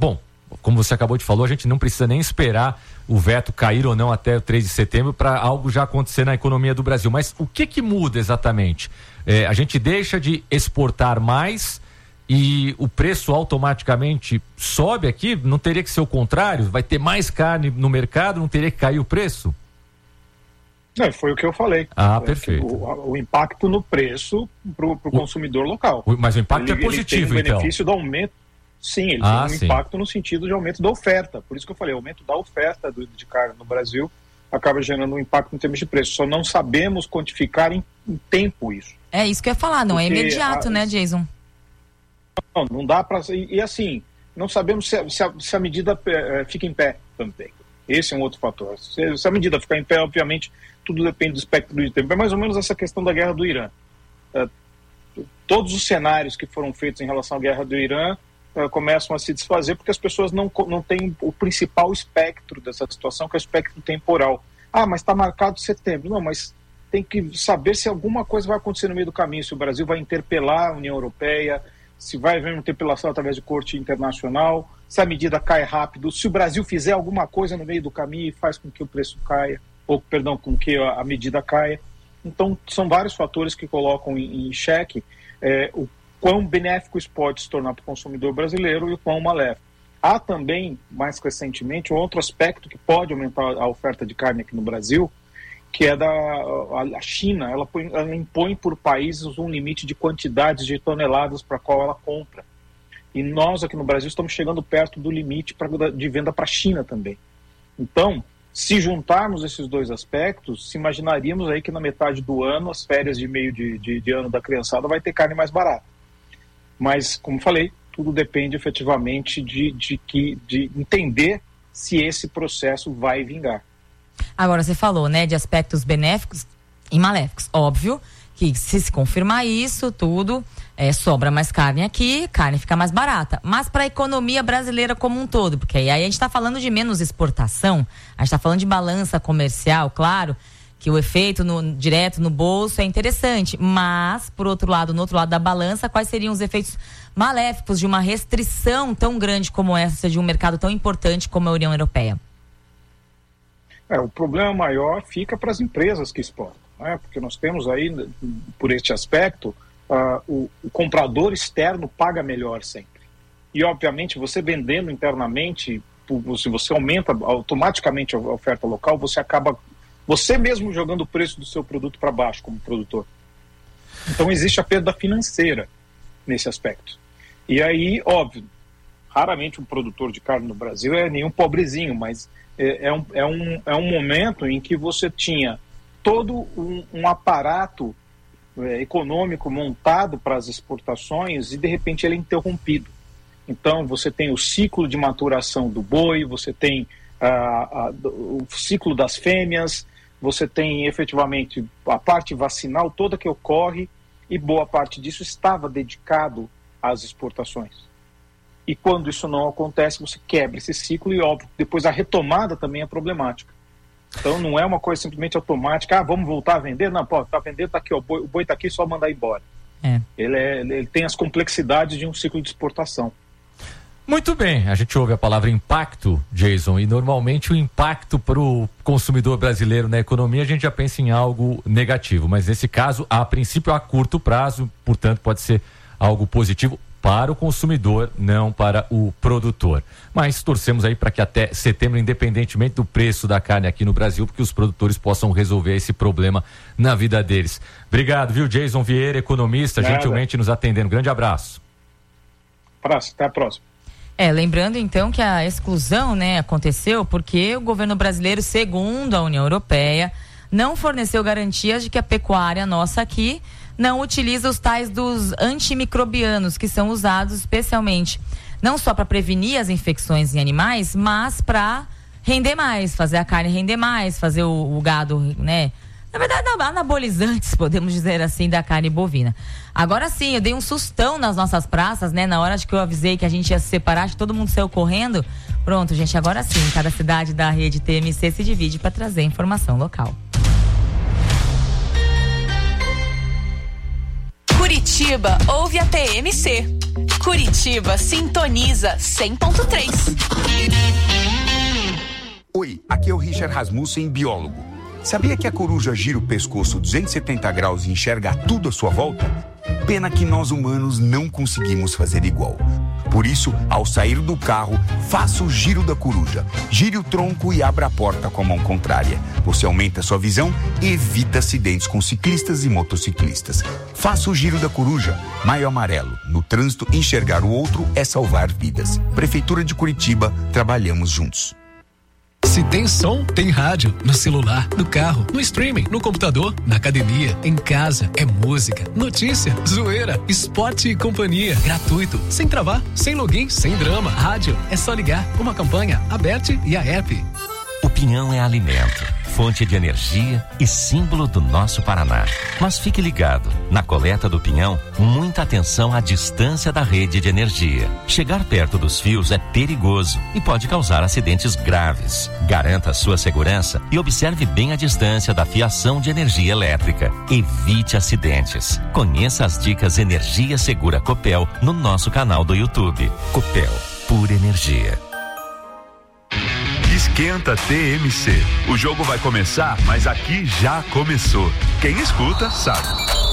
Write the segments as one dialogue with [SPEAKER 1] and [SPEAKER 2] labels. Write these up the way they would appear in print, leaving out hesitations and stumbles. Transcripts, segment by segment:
[SPEAKER 1] bom, como você acabou de falar, a gente não precisa nem esperar o veto cair ou não até o 3 de setembro para algo já acontecer na economia do Brasil. Mas o que muda exatamente? A gente deixa de exportar mais e o preço automaticamente sobe aqui? Não teria que ser o contrário? Vai ter mais carne no mercado, não teria que cair o preço?
[SPEAKER 2] Foi o que eu falei.
[SPEAKER 1] Perfeito.
[SPEAKER 2] O impacto no preço para o consumidor local.
[SPEAKER 1] Mas o impacto é positivo,
[SPEAKER 2] ele tem o benefício do aumento. Sim, ele tem um impacto no sentido de aumento da oferta. Por isso que eu falei, o aumento da oferta de carne no Brasil acaba gerando um impacto em termos de preço. Só não sabemos quantificar em tempo isso.
[SPEAKER 3] É isso que eu ia falar, não é imediato, né, Jason?
[SPEAKER 2] Não dá para... E assim, não sabemos se a medida fica em pé também. Esse é um outro fator. Se a medida ficar em pé, obviamente, tudo depende do espectro de tempo. É mais ou menos essa questão da guerra do Irã. Todos os cenários que foram feitos em relação à guerra do Irã começam a se desfazer porque as pessoas não têm o principal espectro dessa situação, que é o espectro temporal. Mas está marcado setembro. Não, mas tem que saber se alguma coisa vai acontecer no meio do caminho, se o Brasil vai interpelar a União Europeia, se vai haver uma interpelação através de corte internacional, se a medida cai rápido, se o Brasil fizer alguma coisa no meio do caminho e faz com que o preço caia, com que a medida caia. Então, são vários fatores que colocam em xeque o quão benéfico isso pode se tornar para o consumidor brasileiro e o quão maléfico. Há também, mais recentemente, um outro aspecto que pode aumentar a oferta de carne aqui no Brasil, que é a China. Ela impõe por países um limite de quantidades de toneladas para qual ela compra. E nós aqui no Brasil estamos chegando perto do limite de venda para a China também. Então, se juntarmos esses dois aspectos, se imaginaríamos aí que na metade do ano, as férias de meio de ano da criançada vai ter carne mais barata. Mas, como falei, tudo depende efetivamente de entender se esse processo vai vingar.
[SPEAKER 3] Agora, você falou, né, de aspectos benéficos e maléficos. Óbvio que se confirmar isso, tudo, sobra mais carne aqui, carne fica mais barata. Mas para a economia brasileira como um todo, porque aí a gente está falando de menos exportação, a gente está falando de balança comercial, claro, que o efeito direto no bolso é interessante, mas, por outro lado, no outro lado da balança, quais seriam os efeitos maléficos de uma restrição tão grande como essa de um mercado tão importante como a União Europeia?
[SPEAKER 2] O problema maior fica para as empresas que exportam, né? Porque nós temos aí, por este aspecto, o comprador externo paga melhor sempre. E, obviamente, você vendendo internamente, se você aumenta automaticamente a oferta local, você mesmo jogando o preço do seu produto para baixo como produtor. Então existe a perda financeira nesse aspecto. E aí, óbvio, raramente um produtor de carne no Brasil é nenhum pobrezinho, mas é um momento em que você tinha todo um aparato econômico montado para as exportações e de repente ele é interrompido. Então você tem o ciclo de maturação do boi, você tem o ciclo das fêmeas, você tem efetivamente a parte vacinal toda que ocorre, e boa parte disso estava dedicado às exportações. E quando isso não acontece, você quebra esse ciclo e, óbvio, depois a retomada também é problemática. Então não é uma coisa simplesmente automática, vamos voltar a vender? Não, tá vendendo, tá aqui, o boi tá aqui, só mandar embora. Ele tem as complexidades de um ciclo de exportação.
[SPEAKER 1] Muito bem, a gente ouve a palavra impacto, Jason, e normalmente o impacto para o consumidor brasileiro na economia a gente já pensa em algo negativo, mas nesse caso, a princípio, a curto prazo, portanto, pode ser algo positivo para o consumidor, não para o produtor. Mas torcemos aí para que até setembro, independentemente do preço da carne aqui no Brasil, porque os produtores possam resolver esse problema na vida deles. Obrigado, viu, Jason Vieira, economista, gentilmente nos atendendo. Grande abraço.
[SPEAKER 2] Até a próxima.
[SPEAKER 3] Lembrando então que a exclusão, né, aconteceu porque o governo brasileiro, segundo a União Europeia, não forneceu garantias de que a pecuária nossa aqui não utiliza os tais dos antimicrobianos, que são usados especialmente não só para prevenir as infecções em animais, mas para render mais, fazer a carne render mais, fazer o gado, né? Na verdade, anabolizantes, podemos dizer assim, da carne bovina. Agora sim, eu dei um sustão nas nossas praças, né? Na hora de que eu avisei que a gente ia se separar, que todo mundo saiu correndo. Pronto, gente, agora sim, cada cidade da rede TMC se divide para trazer informação local.
[SPEAKER 4] Curitiba ouve a TMC. Curitiba sintoniza 100.3.
[SPEAKER 5] Oi, aqui é o Richard Rasmussen, biólogo. Sabia que a coruja gira o pescoço 270 graus e enxerga tudo à sua volta? Pena que nós humanos não conseguimos fazer igual. Por isso, ao sair do carro, faça o giro da coruja. Gire o tronco e abra a porta com a mão contrária. Você aumenta a sua visão e evita acidentes com ciclistas e motociclistas. Faça o giro da coruja. Maio amarelo. No trânsito, enxergar o outro é salvar vidas. Prefeitura de Curitiba, trabalhamos juntos.
[SPEAKER 6] Se tem som, tem rádio. No celular, no carro, no streaming, no computador, na academia, em casa. É música, notícia, zoeira, esporte e companhia. Gratuito, sem travar, sem login, sem drama. Rádio, é só ligar. Uma campanha, Aberte e a app.
[SPEAKER 7] O pinhão é alimento, fonte de energia e símbolo do nosso Paraná. Mas fique ligado, na coleta do pinhão, muita atenção à distância da rede de energia. Chegar perto dos fios é perigoso e pode causar acidentes graves. Garanta a sua segurança e observe bem a distância da fiação de energia elétrica. Evite acidentes. Conheça as dicas Energia Segura Copel no nosso canal do YouTube. Copel, pura energia.
[SPEAKER 8] Esquenta TMC. O jogo vai começar, mas aqui já começou. Quem escuta sabe.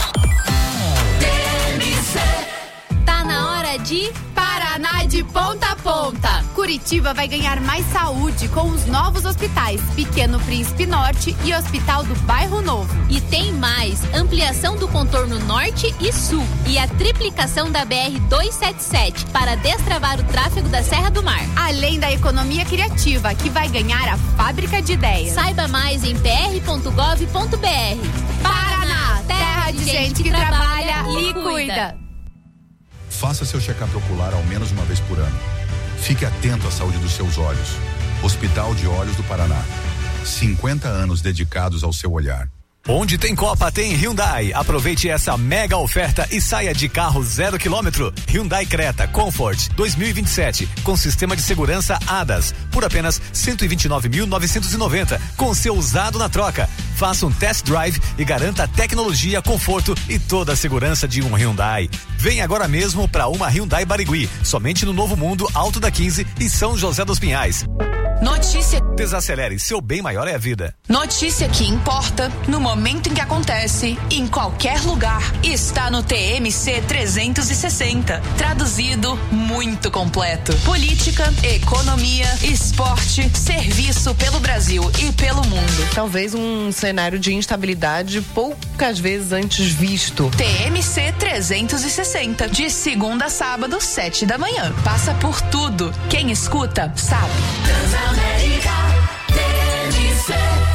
[SPEAKER 9] TMC. Tá na hora de Paraná de ponta a ponta. Curitiba vai ganhar mais saúde com os novos hospitais Pequeno Príncipe Norte e Hospital do Bairro Novo.
[SPEAKER 10] E tem mais, ampliação do contorno norte e sul e a triplicação da BR-277 para destravar o tráfego da Serra do Mar.
[SPEAKER 9] Além da economia criativa, que vai ganhar a fábrica de ideias.
[SPEAKER 10] Saiba mais em pr.gov.br.
[SPEAKER 9] Paraná, terra de gente que trabalha e cuida.
[SPEAKER 11] Faça seu check-up ocular ao menos uma vez por ano. Fique atento à saúde dos seus olhos. Hospital de Olhos do Paraná. 50 anos dedicados ao seu olhar.
[SPEAKER 12] Onde tem Copa, tem Hyundai. Aproveite essa mega oferta e saia de carro 0 km. Hyundai Creta Comfort 2027 com sistema de segurança ADAS por apenas 129.990 com seu usado na troca. Faça um test drive e garanta tecnologia, conforto e toda a segurança de um Hyundai. Vem agora mesmo para uma Hyundai Barigui, somente no Novo Mundo, Alto da 15 e São José dos Pinhais.
[SPEAKER 4] Notícia.
[SPEAKER 12] Desacelere, seu bem maior é a vida.
[SPEAKER 4] Notícia que importa, no momento em que acontece, em qualquer lugar, está no TMC 360. Traduzido, muito completo. Política, economia, esporte, serviço pelo Brasil e pelo mundo.
[SPEAKER 13] Talvez um cenário de instabilidade poucas vezes antes visto.
[SPEAKER 4] TMC 360, de segunda a sábado, 7 da manhã. Passa por tudo. Quem escuta, sabe.
[SPEAKER 9] Transamérica, TMC.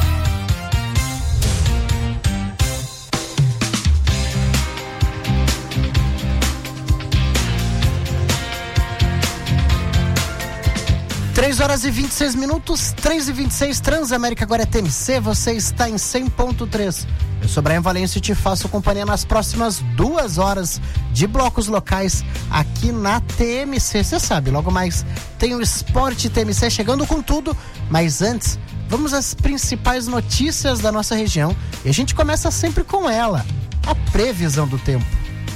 [SPEAKER 14] Três horas e 26 minutos, 3h26, Transamérica agora é TMC, você está em 100.3. Eu sou Brian Valência e te faço companhia nas próximas 2 horas de blocos locais aqui na TMC. Você sabe, logo mais tem o Esporte TMC chegando com tudo, mas antes, vamos às principais notícias da nossa região e a gente começa sempre com ela, a previsão do tempo.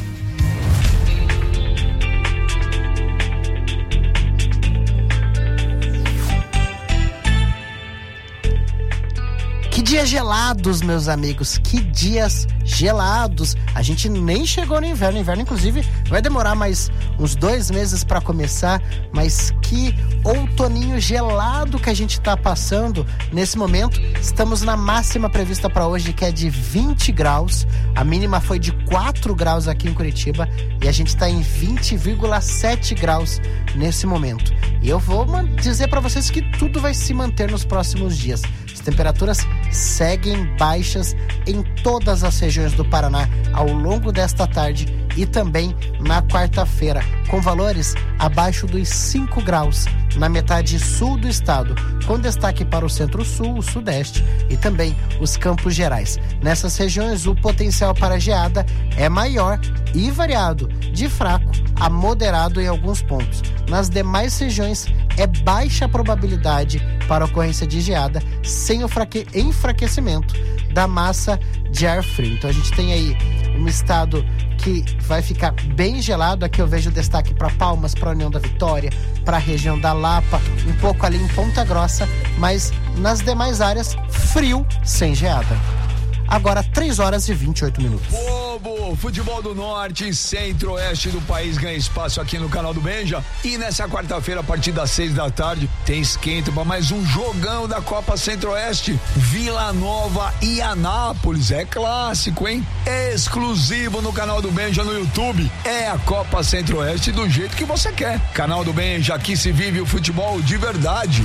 [SPEAKER 14] Que dias gelados, meus amigos, que dias gelados. A gente nem chegou no inverno. O inverno, inclusive, vai demorar mais uns 2 meses para começar, mas que outoninho gelado que a gente está passando nesse momento. Estamos na máxima prevista para hoje, que é de 20 graus. A mínima foi de 4 graus aqui em Curitiba e a gente está em 20,7 graus nesse momento. E eu vou dizer para vocês que tudo vai se manter nos próximos dias. As temperaturas seguem baixas em todas as regiões do Paraná ao longo desta tarde e também na quarta-feira, com valores abaixo dos 5 graus na metade sul do estado, com destaque para o centro-sul, o sudeste e também os Campos Gerais. Nessas regiões, o potencial para geada é maior e variado, de fraco a moderado em alguns pontos. Nas demais regiões, é baixa a probabilidade para a ocorrência de geada sem o enfraquecimento da massa de ar frio. Então a gente tem aí um estado que vai ficar bem gelado. Aqui eu vejo destaque para Palmas, para a União da Vitória, para a região da Lapa, um pouco ali em Ponta Grossa, mas nas demais áreas, frio sem geada. Agora 3h28.
[SPEAKER 15] Bobo, futebol do norte, centro-oeste do país ganha espaço aqui no canal do Benja. E nessa quarta-feira, a partir das 6 da tarde, tem esquenta para mais um jogão da Copa Centro-Oeste. Vila Nova e Anápolis. É clássico, hein? É exclusivo no canal do Benja no YouTube. É a Copa Centro-Oeste do jeito que você quer. Canal do Benja, aqui se vive o futebol de verdade.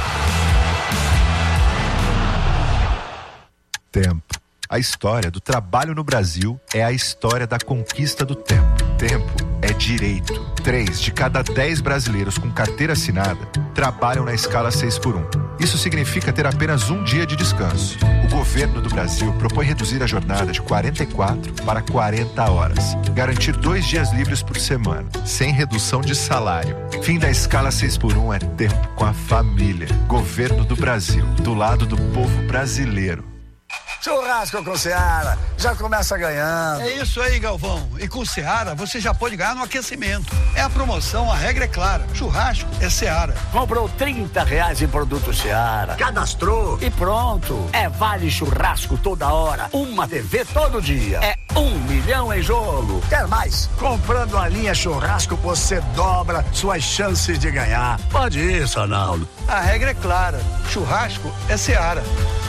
[SPEAKER 16] Tempo. A história do trabalho no Brasil é a história da conquista do tempo. Tempo é direito. 3 de cada 10 brasileiros com carteira assinada trabalham na escala 6x1. Isso significa ter apenas um dia de descanso. O governo do Brasil propõe reduzir a jornada de 44 para 40 horas. Garantir 2 dias livres por semana, sem redução de salário. Fim da escala 6x1 é tempo com a família. Governo do Brasil, do lado do povo brasileiro.
[SPEAKER 17] Churrasco com Seara, já começa ganhando.
[SPEAKER 18] É isso aí, Galvão. E com Seara, você já pode ganhar no aquecimento. É a promoção, a regra é clara. Churrasco é Seara.
[SPEAKER 17] Comprou R$30 em produto Seara. Cadastrou e pronto. É vale churrasco toda hora. Uma TV todo dia. É 1 milhão em jogo. Quer mais? Comprando a linha churrasco, você dobra suas chances de ganhar. Pode ir, Sonaldo.
[SPEAKER 18] A regra é clara. Churrasco é Seara.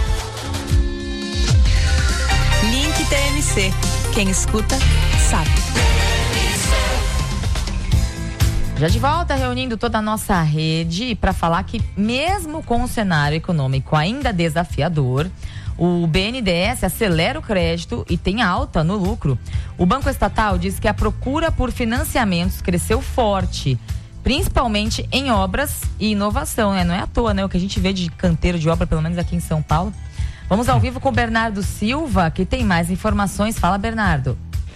[SPEAKER 4] Link TMC. Quem escuta, sabe.
[SPEAKER 3] Já de volta, reunindo toda a nossa rede para falar que mesmo com o cenário econômico ainda desafiador, o BNDES acelera o crédito e tem alta no lucro. O Banco Estatal diz que a procura por financiamentos cresceu forte, principalmente em obras e inovação, né? Não é à toa, né? O que a gente vê de canteiro de obra, pelo menos aqui em São Paulo. Vamos ao vivo com o Bernardo Silva, que tem mais informações. Fala, Bernardo.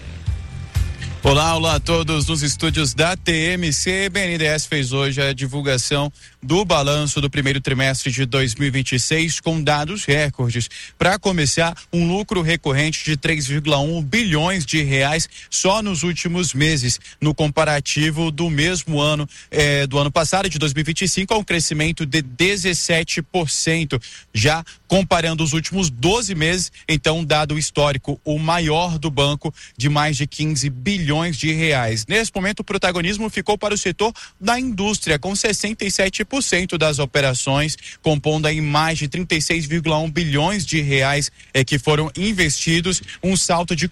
[SPEAKER 19] Olá a todos nos estúdios da TMC. BNDES fez hoje a divulgação do balanço do primeiro trimestre de 2026 com dados recordes. Para começar, um lucro recorrente de 3,1 bilhões de reais só nos últimos meses, no comparativo do mesmo ano do ano passado, de 2025, a um crescimento de 17%. Já comparando os últimos 12 meses, então um dado histórico, o maior do banco, de mais de 15 bilhões de reais. Nesse momento, o protagonismo ficou para o setor da indústria, com 67% das operações, compondo aí mais de 36,1 bilhões de reais que foram investidos, um salto de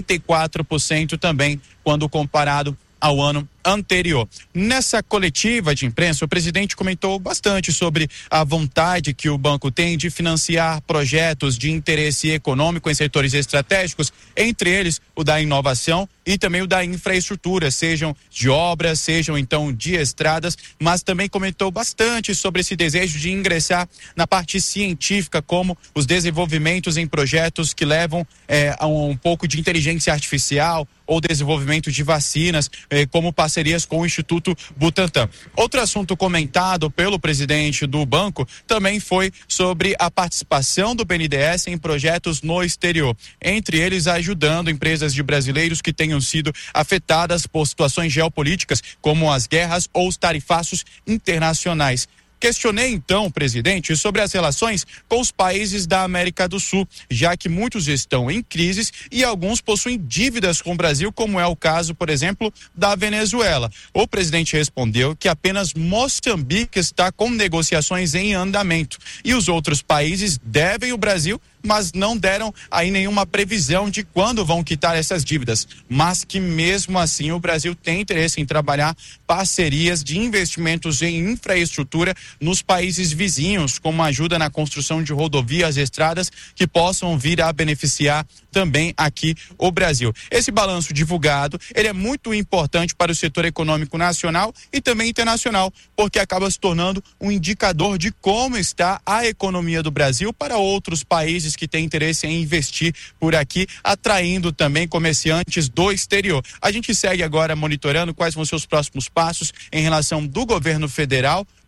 [SPEAKER 19] 44% também, quando comparado ao ano anterior. Nessa coletiva de imprensa, o presidente comentou bastante sobre a vontade que o banco tem de financiar projetos de interesse econômico em setores estratégicos, entre eles o da inovação e também o da infraestrutura, sejam de obras, sejam então de estradas, mas também comentou bastante sobre esse desejo de ingressar na parte científica, como os desenvolvimentos em projetos que levam a um pouco de inteligência artificial ou desenvolvimento de vacinas, como parcerias com o Instituto Butantan. Outro assunto comentado pelo presidente do banco também foi sobre a participação do BNDES em projetos no exterior, entre eles ajudando empresas de brasileiros que tenham sido afetadas por situações geopolíticas, como as guerras ou os tarifaços internacionais. Questionei então, presidente, sobre as relações com os países da América do Sul, já que muitos estão em crises e alguns possuem dívidas com o Brasil, como é o caso, por exemplo, da Venezuela. O presidente respondeu que apenas Moçambique está com negociações em andamento e os outros países devem o Brasil, mas não deram aí nenhuma previsão de quando vão quitar essas dívidas, mas que mesmo assim o Brasil tem interesse em trabalhar parcerias de investimentos em infraestrutura nos países vizinhos, como ajuda na construção de rodovias e estradas que possam vir a beneficiar também aqui o Brasil. Esse balanço divulgado, ele é muito importante para o setor econômico nacional e também internacional, porque acaba se tornando um indicador de como está a economia do Brasil para outros países que têm interesse em investir por aqui, atraindo também comerciantes do exterior. A gente segue agora monitorando quais vão ser os próximos passos em relação do governo federal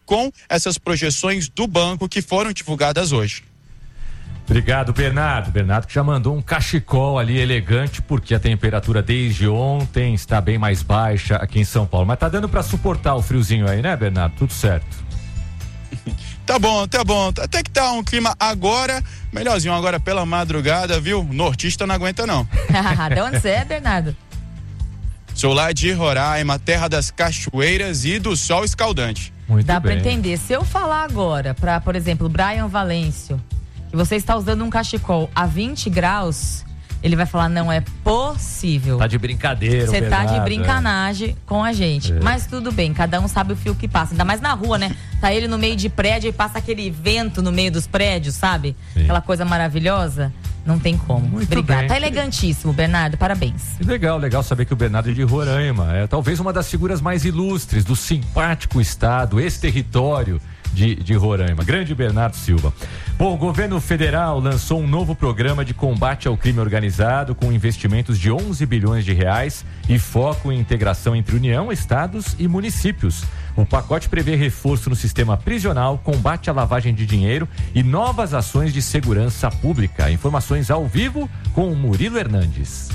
[SPEAKER 19] com essas projeções do banco que foram divulgadas hoje.
[SPEAKER 1] Obrigado, Bernardo. Bernardo que já mandou um cachecol ali elegante, porque a temperatura desde ontem está bem mais baixa aqui em São Paulo. Mas tá dando para suportar o friozinho aí, né, Bernardo? Tudo certo.
[SPEAKER 19] Tá bom. Até que tá um clima agora, melhorzinho agora pela madrugada, viu? Nortista não aguenta não.
[SPEAKER 3] De onde você é, Bernardo?
[SPEAKER 19] Sou lá de Roraima, terra das cachoeiras e do sol escaldante.
[SPEAKER 3] Dá pra entender. Se eu falar agora pra, por exemplo, Brian Valêncio, que você está usando um cachecol a 20 graus, ele vai falar, não é possível.
[SPEAKER 1] Tá de brincadeira,
[SPEAKER 3] Você tá
[SPEAKER 1] Bernardo,
[SPEAKER 3] de brincanagem com a gente. Mas tudo bem, cada um sabe o fio que passa. Ainda mais na rua, né? Tá ele no meio de prédio e passa aquele vento no meio dos prédios, sabe? Sim. Aquela coisa maravilhosa. Não tem como.
[SPEAKER 1] Muito
[SPEAKER 3] Obrigada.
[SPEAKER 1] bem.
[SPEAKER 3] Tá elegantíssimo, Bernardo. Parabéns.
[SPEAKER 1] Legal saber que o Bernardo é de Roraima. É talvez uma das figuras mais ilustres do simpático estado, esse território de Roraima. Grande Bernardo Silva. Bom, o governo federal lançou um novo programa de combate ao crime organizado com investimentos de 11 bilhões de reais e foco em integração entre União, estados e municípios. O pacote prevê reforço no sistema prisional, combate à lavagem de dinheiro e novas ações de segurança pública. Informações ao vivo com o Murilo Hernandes.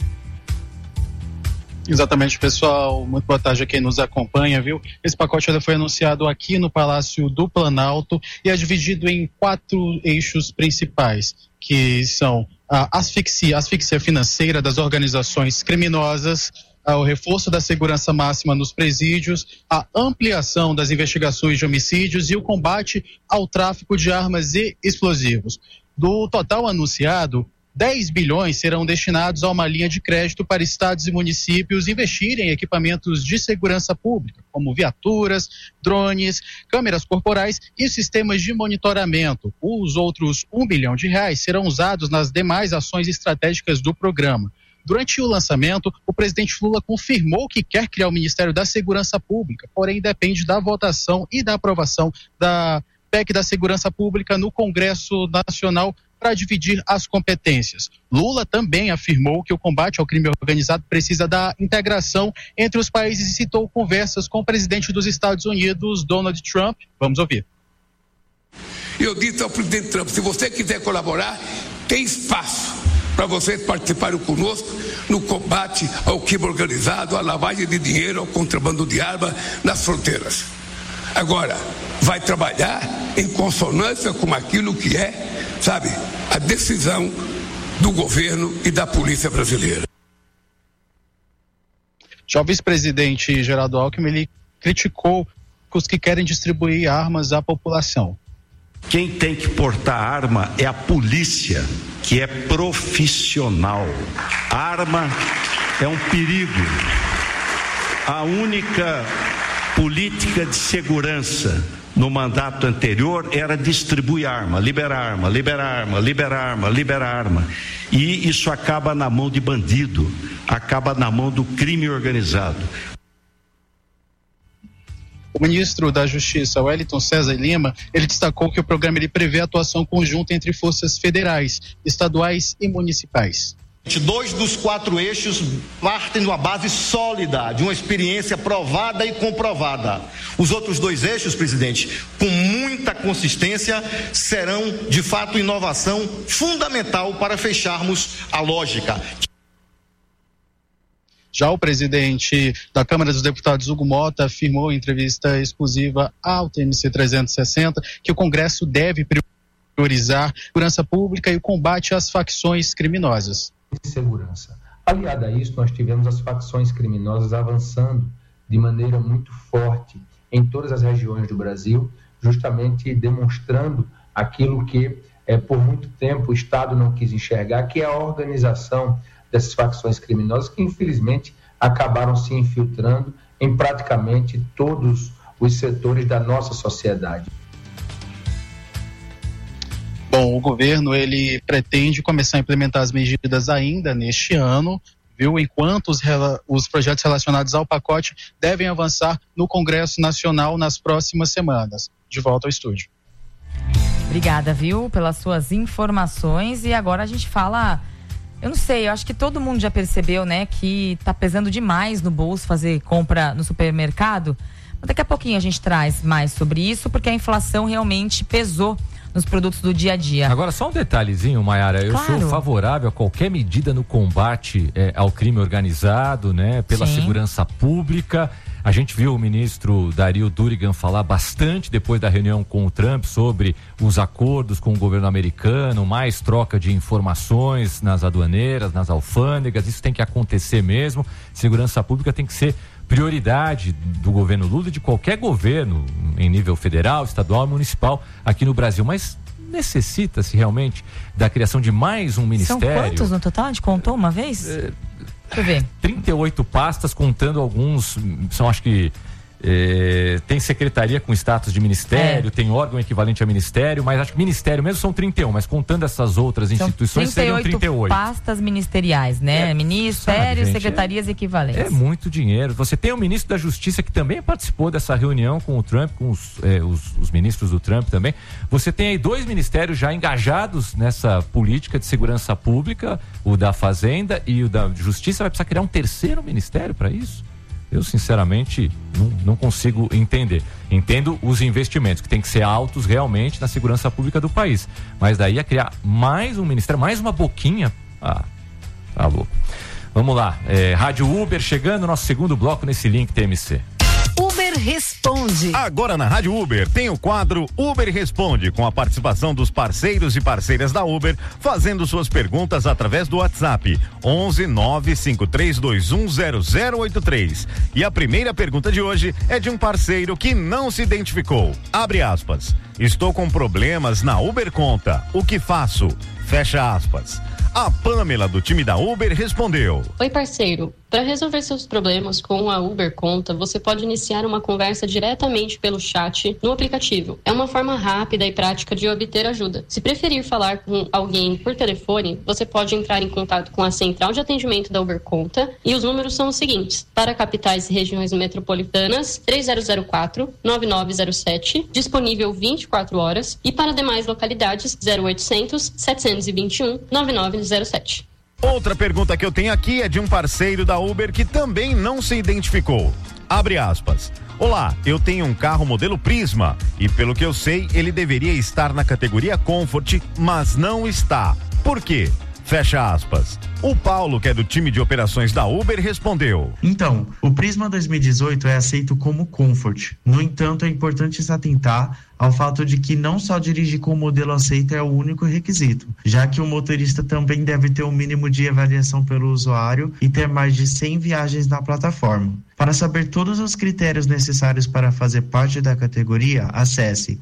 [SPEAKER 20] Exatamente, pessoal. Muito boa tarde a quem nos acompanha, viu? Esse pacote foi anunciado aqui no Palácio do Planalto e é dividido em 4 eixos principais, que são a asfixia financeira das organizações criminosas, o reforço da segurança máxima nos presídios, a ampliação das investigações de homicídios e o combate ao tráfico de armas e explosivos. Do total anunciado, 10 bilhões serão destinados a uma linha de crédito para estados e municípios investirem em equipamentos de segurança pública, como viaturas, drones, câmeras corporais e sistemas de monitoramento. Os outros 1 bilhão de reais serão usados nas demais ações estratégicas do programa. Durante o lançamento, o presidente Lula confirmou que quer criar o Ministério da Segurança Pública, porém depende da votação e da aprovação da PEC da Segurança Pública no Congresso Nacional para dividir as competências. Lula também afirmou que o combate ao crime organizado precisa da integração entre os países e citou conversas com o presidente dos Estados Unidos, Donald Trump. Vamos ouvir.
[SPEAKER 21] Eu disse ao presidente Trump, se você quiser colaborar, tem espaço para vocês participarem conosco no combate ao crime organizado, à lavagem de dinheiro, ao contrabando de arma nas fronteiras. Agora, vai trabalhar em consonância com aquilo que é, sabe, a decisão do governo e da polícia brasileira.
[SPEAKER 20] Já o vice-presidente Geraldo Alckmin, ele criticou os que querem distribuir armas à população.
[SPEAKER 22] Quem tem que portar arma é a polícia, que é profissional. A arma é um perigo. A única política de segurança no mandato anterior era distribuir arma, liberar arma, liberar arma, liberar arma, liberar arma. E isso acaba na mão de bandido, acaba na mão do crime organizado.
[SPEAKER 20] O ministro da Justiça, Wellington César Lima, ele destacou que o programa ele prevê atuação conjunta entre forças federais, estaduais e municipais.
[SPEAKER 23] 2 dos 4 eixos partem de uma base sólida, de uma experiência provada e comprovada. Os outros 2 eixos, presidente, com muita consistência, serão de fato inovação fundamental para fecharmos a lógica.
[SPEAKER 20] Já o presidente da Câmara dos Deputados, Hugo Mota, afirmou em entrevista exclusiva ao TMC 360 que o Congresso deve priorizar a segurança pública e o combate às facções criminosas.
[SPEAKER 24] Segurança. Aliado a isso, nós tivemos as facções criminosas avançando de maneira muito forte em todas as regiões do Brasil, justamente demonstrando aquilo que por muito tempo o Estado não quis enxergar, que é a organização dessas facções criminosas que infelizmente acabaram se infiltrando em praticamente todos os setores da nossa sociedade.
[SPEAKER 20] Bom, o governo ele pretende começar a implementar as medidas ainda neste ano, viu? Enquanto os projetos relacionados ao pacote devem avançar no Congresso Nacional nas próximas semanas. De volta ao estúdio.
[SPEAKER 3] Obrigada, viu, pelas suas informações. E agora a gente fala, eu não sei, eu acho que todo mundo já percebeu, né, que tá pesando demais no bolso fazer compra no supermercado. Daqui a pouquinho a gente traz mais sobre isso, porque a inflação realmente pesou nos produtos do dia a dia.
[SPEAKER 1] Agora, só um detalhezinho, Maiara, eu sou favorável a qualquer medida no combate ao crime organizado, né? Pela segurança pública. A gente viu o ministro Dario Durigan falar bastante depois da reunião com o Trump sobre os acordos com o governo americano, mais troca de informações nas aduaneiras, nas alfândegas, isso tem que acontecer mesmo. Segurança pública tem que ser prioridade do governo Lula e de qualquer governo em nível federal, estadual e municipal aqui no Brasil, mas necessita-se realmente da criação de mais um ministério.
[SPEAKER 3] São quantos no total? A gente contou uma vez? Deixa eu ver.
[SPEAKER 1] 38 pastas, contando alguns, são acho que tem secretaria com status de ministério, tem órgão equivalente a ministério, mas acho que ministério mesmo são 31, mas contando essas outras instituições seriam 38.
[SPEAKER 3] Pastas ministeriais, né? Ministérios, secretarias equivalentes.
[SPEAKER 1] É muito dinheiro. Você tem o ministro da Justiça que também participou dessa reunião com o Trump, com os ministros do Trump também. Você tem aí 2 ministérios já engajados nessa política de segurança pública, o da Fazenda e o da Justiça. Vai precisar criar um 3º ministério para isso? Eu, sinceramente, não consigo entender. Entendo os investimentos, que tem que ser altos realmente na segurança pública do país. Mas daí a criar mais um ministério, mais uma boquinha. Tá louco. Vamos lá. Rádio Uber chegando, nosso segundo bloco nesse link TMC.
[SPEAKER 2] Uber Responde.
[SPEAKER 5] Agora na Rádio Uber tem o quadro Uber Responde, com a participação dos parceiros e parceiras da Uber, fazendo suas perguntas através do WhatsApp 11 95321 0083. E a primeira pergunta de hoje é de um parceiro que não se identificou. Abre aspas. Estou com problemas na Uber Conta. O que faço? Fecha aspas. A Pamela, do time da Uber, respondeu:
[SPEAKER 6] Oi, parceiro. Para resolver seus problemas com a Uber Conta, você pode iniciar uma conversa diretamente pelo chat no aplicativo. É uma forma rápida e prática de obter ajuda. Se preferir falar com alguém por telefone, você pode entrar em contato com a central de atendimento da Uber Conta e os números são os seguintes. Para capitais e regiões metropolitanas, 3004-9907, disponível 24 horas, e para demais localidades, 0800-721-9907.
[SPEAKER 5] Outra pergunta que eu tenho aqui é de um parceiro da Uber que também não se identificou. Abre aspas. Olá, eu tenho um carro modelo Prisma e pelo que eu sei, ele deveria estar na categoria Comfort, mas não está. Por quê? Fecha aspas. O Paulo, que é do time de operações da Uber, respondeu:
[SPEAKER 7] Então, o Prisma 2018 é aceito como Comfort. No entanto, é importante se atentar ao fato de que não só dirigir com o modelo aceito é o único requisito, já que o motorista também deve ter um mínimo de avaliação pelo usuário e ter mais de 100 viagens na plataforma. Para saber todos os critérios necessários para fazer parte da categoria, acesse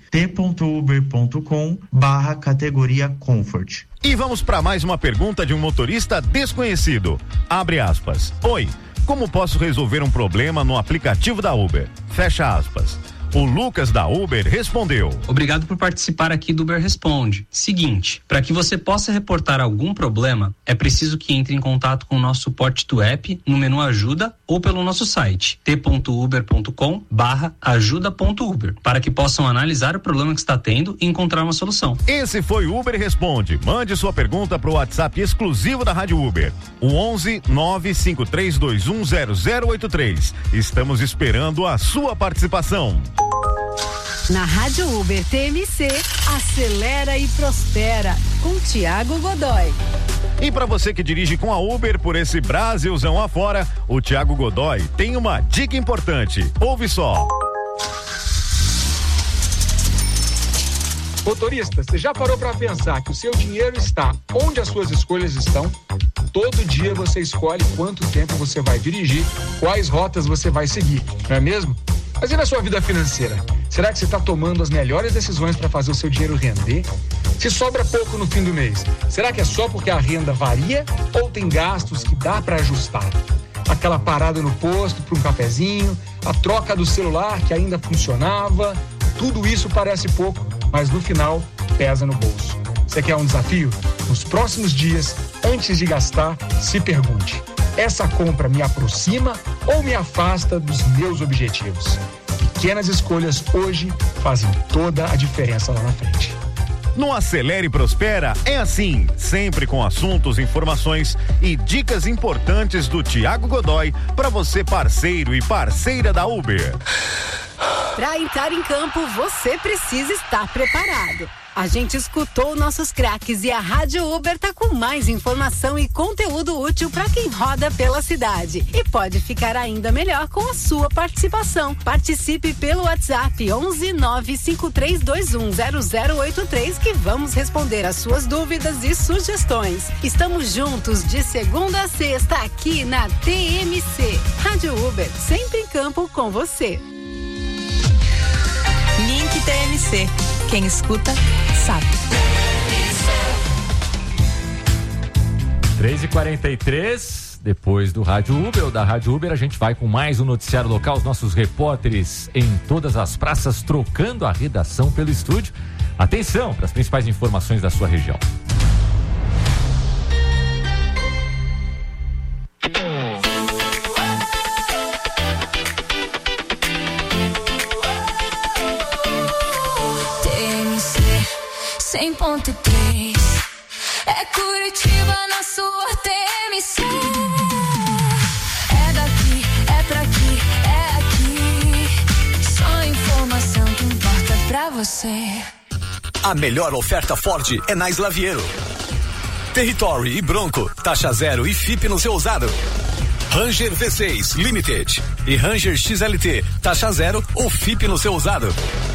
[SPEAKER 7] t.uber.com/categoria Comfort.
[SPEAKER 5] E vamos para mais uma pergunta de um motorista desconhecido. Abre aspas. Oi, como posso resolver um problema no aplicativo da Uber? Fecha aspas. O Lucas da Uber respondeu:
[SPEAKER 25] Obrigado por participar aqui do Uber Responde. Seguinte, para que você possa reportar algum problema, é preciso que entre em contato com o nosso suporte do app no menu Ajuda ou pelo nosso site t.uber.com/ajuda.uber, para que possam analisar o problema que está tendo e encontrar uma solução.
[SPEAKER 5] Esse foi o Uber Responde. Mande sua pergunta para o WhatsApp exclusivo da Rádio Uber, o 11 95321 0083. Estamos esperando a sua participação.
[SPEAKER 2] Na Rádio Uber TMC, acelera e prospera, com Thiago Godoy.
[SPEAKER 5] E para você que dirige com a Uber por esse Brasilzão afora, o Thiago Godoy tem uma dica importante. Ouve só.
[SPEAKER 26] Motorista, você já parou para pensar que o seu dinheiro está onde as suas escolhas estão? Todo dia você escolhe quanto tempo você vai dirigir, quais rotas você vai seguir, não é mesmo? Mas e na sua vida financeira? Será que você está tomando as melhores decisões para fazer o seu dinheiro render? Se sobra pouco no fim do mês, será que é só porque a renda varia ou tem gastos que dá para ajustar? Aquela parada no posto para um cafezinho, a troca do celular que ainda funcionava, tudo isso parece pouco, mas no final pesa no bolso. Você quer um desafio? Nos próximos dias, antes de gastar, se pergunte: essa compra me aproxima ou me afasta dos meus objetivos? Pequenas escolhas hoje fazem toda a diferença lá na frente.
[SPEAKER 5] No Acelere e Prospera é assim, sempre com assuntos, informações e dicas importantes do Thiago Godoy para você, parceiro e parceira da Uber.
[SPEAKER 2] Para entrar em campo, você precisa estar preparado. A gente escutou nossos craques e a Rádio Uber tá com mais informação e conteúdo útil para quem roda pela cidade. E pode ficar ainda melhor com a sua participação. Participe pelo WhatsApp 11 95321 0083 que vamos responder as suas dúvidas e sugestões. Estamos juntos de segunda a sexta aqui na TMC. Rádio Uber, sempre em campo com você.
[SPEAKER 4] Link TMC. Quem escuta, sabe.
[SPEAKER 1] 3h43, depois do Rádio Uber ou da Rádio Uber, a gente vai com mais um noticiário local, os nossos repórteres em todas as praças, trocando a redação pelo estúdio. Atenção para as principais informações da sua região.
[SPEAKER 8] É Curitiba na sua TMC. É daqui, é pra aqui, é aqui. Só informação que importa pra você.
[SPEAKER 9] A melhor oferta Ford é na Slaviero. Territory e Bronco, taxa zero e FIP no seu usado. Ranger V6 Limited e Ranger XLT, taxa zero ou FIP no seu usado.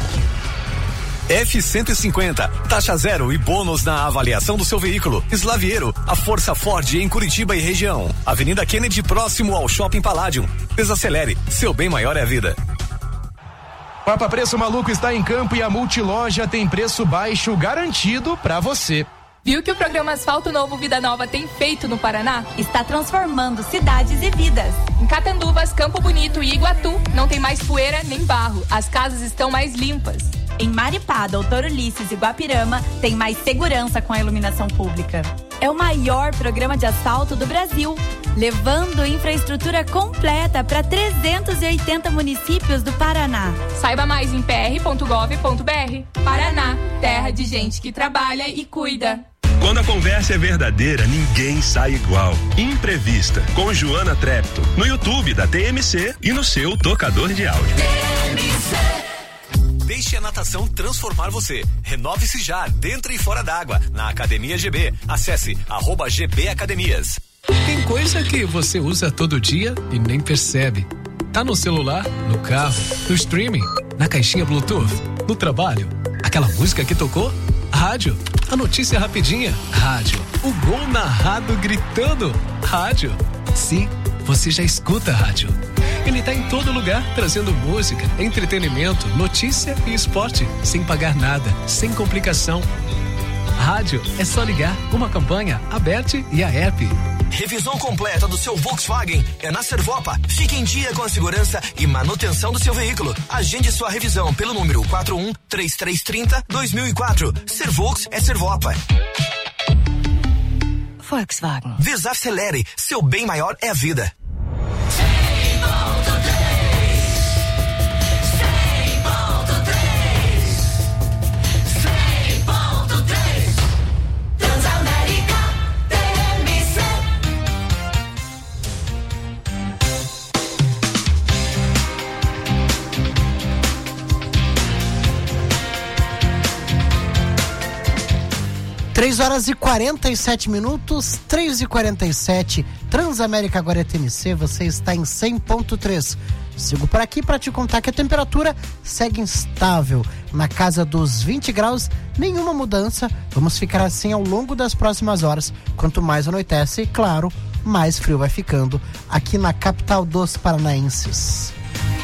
[SPEAKER 9] F-150, taxa zero e bônus na avaliação do seu veículo. Slaviero, a força Ford em Curitiba e região. Avenida Kennedy, próximo ao Shopping Palladium. Desacelere, seu bem maior é a vida.
[SPEAKER 10] Papa Preço Maluco está em campo e a Multiloja tem preço baixo garantido pra você.
[SPEAKER 11] Viu o que o programa Asfalto Novo Vida Nova tem feito no Paraná? Está transformando cidades e vidas. Em Catanduvas, Campo Bonito e Iguatu, não tem mais poeira nem barro. As casas estão mais limpas. Em Maripá, Doutor Ulisses e Guapirama, tem mais segurança com a iluminação pública. É o maior programa de asfalto do Brasil, levando infraestrutura completa para 380 municípios do Paraná. Saiba mais em pr.gov.br. Paraná, terra de gente que trabalha e cuida.
[SPEAKER 12] Quando a conversa é verdadeira, ninguém sai igual. Imprevista, com Joana Trepto, no YouTube da TMC e no seu tocador de áudio.
[SPEAKER 9] TMC. Deixe a natação transformar você. Renove-se já, dentro e fora d'água, na Academia GB. Acesse @GB Academias.
[SPEAKER 13] Tem coisa que você usa todo dia e nem percebe. Tá no celular, no carro, no streaming, na caixinha Bluetooth, no trabalho. Aquela música que tocou? Rádio. A notícia rapidinha? Rádio. O gol narrado gritando? Rádio. Sim, você já escuta rádio. Ele está em todo lugar, trazendo música, entretenimento, notícia e esporte, sem pagar nada, sem complicação. Rádio é só ligar, uma campanha, a Bert e a app.
[SPEAKER 9] Revisão completa do seu Volkswagen é na Servopa. Fique em dia com a segurança e manutenção do seu veículo. Agende sua revisão pelo número 41-3330-2004. Servox é Servopa.
[SPEAKER 8] Volkswagen.
[SPEAKER 9] Desacelere, seu bem maior é a vida.
[SPEAKER 14] Três horas e 47 minutos, 3h47, Transamérica agora é TMC, você está em 100.3. Sigo por aqui para te contar que a temperatura segue instável, na casa dos 20 graus, nenhuma mudança, vamos ficar assim ao longo das próximas horas. Quanto mais anoitece, claro, mais frio vai ficando aqui na capital dos paranaenses.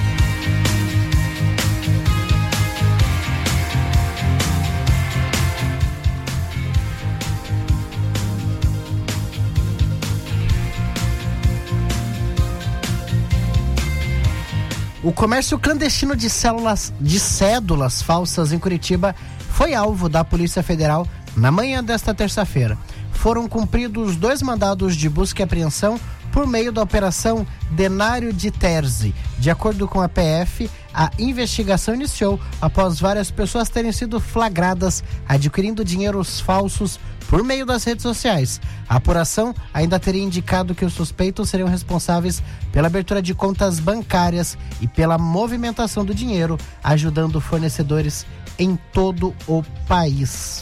[SPEAKER 14] O comércio clandestino de cédulas falsas em Curitiba foi alvo da Polícia Federal na manhã desta terça-feira. Foram cumpridos 2 mandados de busca e apreensão por meio da Operação Denário de Terzi. De acordo com a PF, a investigação iniciou após várias pessoas terem sido flagradas adquirindo dinheiros falsos por meio das redes sociais. A apuração ainda teria indicado que os suspeitos seriam responsáveis pela abertura de contas bancárias e pela movimentação do dinheiro, ajudando fornecedores em todo o país.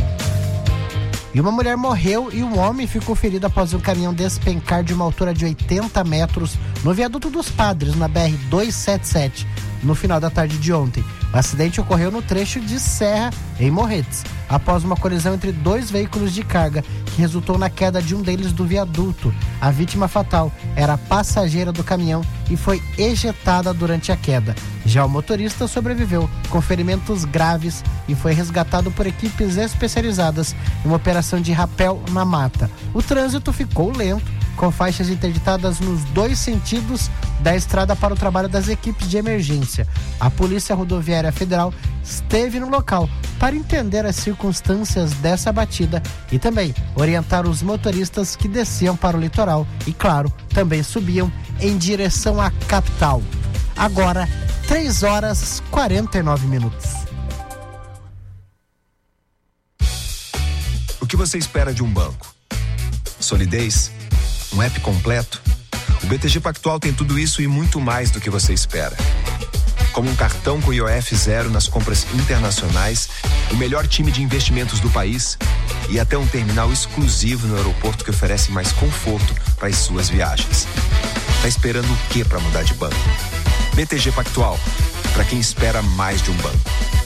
[SPEAKER 14] E uma mulher morreu e um homem ficou ferido após um caminhão despencar de uma altura de 80 metros no viaduto dos Padres, na BR-277, no final da tarde de ontem. O acidente ocorreu no trecho de Serra, em Morretes, após uma colisão entre dois veículos de carga, que resultou na queda de um deles do viaduto. A vítima fatal era a passageira do caminhão e foi ejetada durante a queda. Já o motorista sobreviveu com ferimentos graves e foi resgatado por equipes especializadas em uma operação de rapel na mata. O trânsito ficou lento, com faixas interditadas nos dois sentidos da estrada para o trabalho das equipes de emergência. A Polícia Rodoviária Federal esteve no local para entender as circunstâncias dessa batida e também orientar os motoristas que desciam para o litoral e, claro, também subiam em direção à capital. Agora, 3h49.
[SPEAKER 15] O que você espera de um banco? Solidez? Um app completo? O BTG Pactual tem tudo isso e muito mais do que você espera. Como um cartão com IOF zero nas compras internacionais, o melhor time de investimentos do país e até um terminal exclusivo no aeroporto que oferece mais conforto para as suas viagens. Tá esperando o que para mudar de banco? BTG Pactual, para quem espera mais de um banco.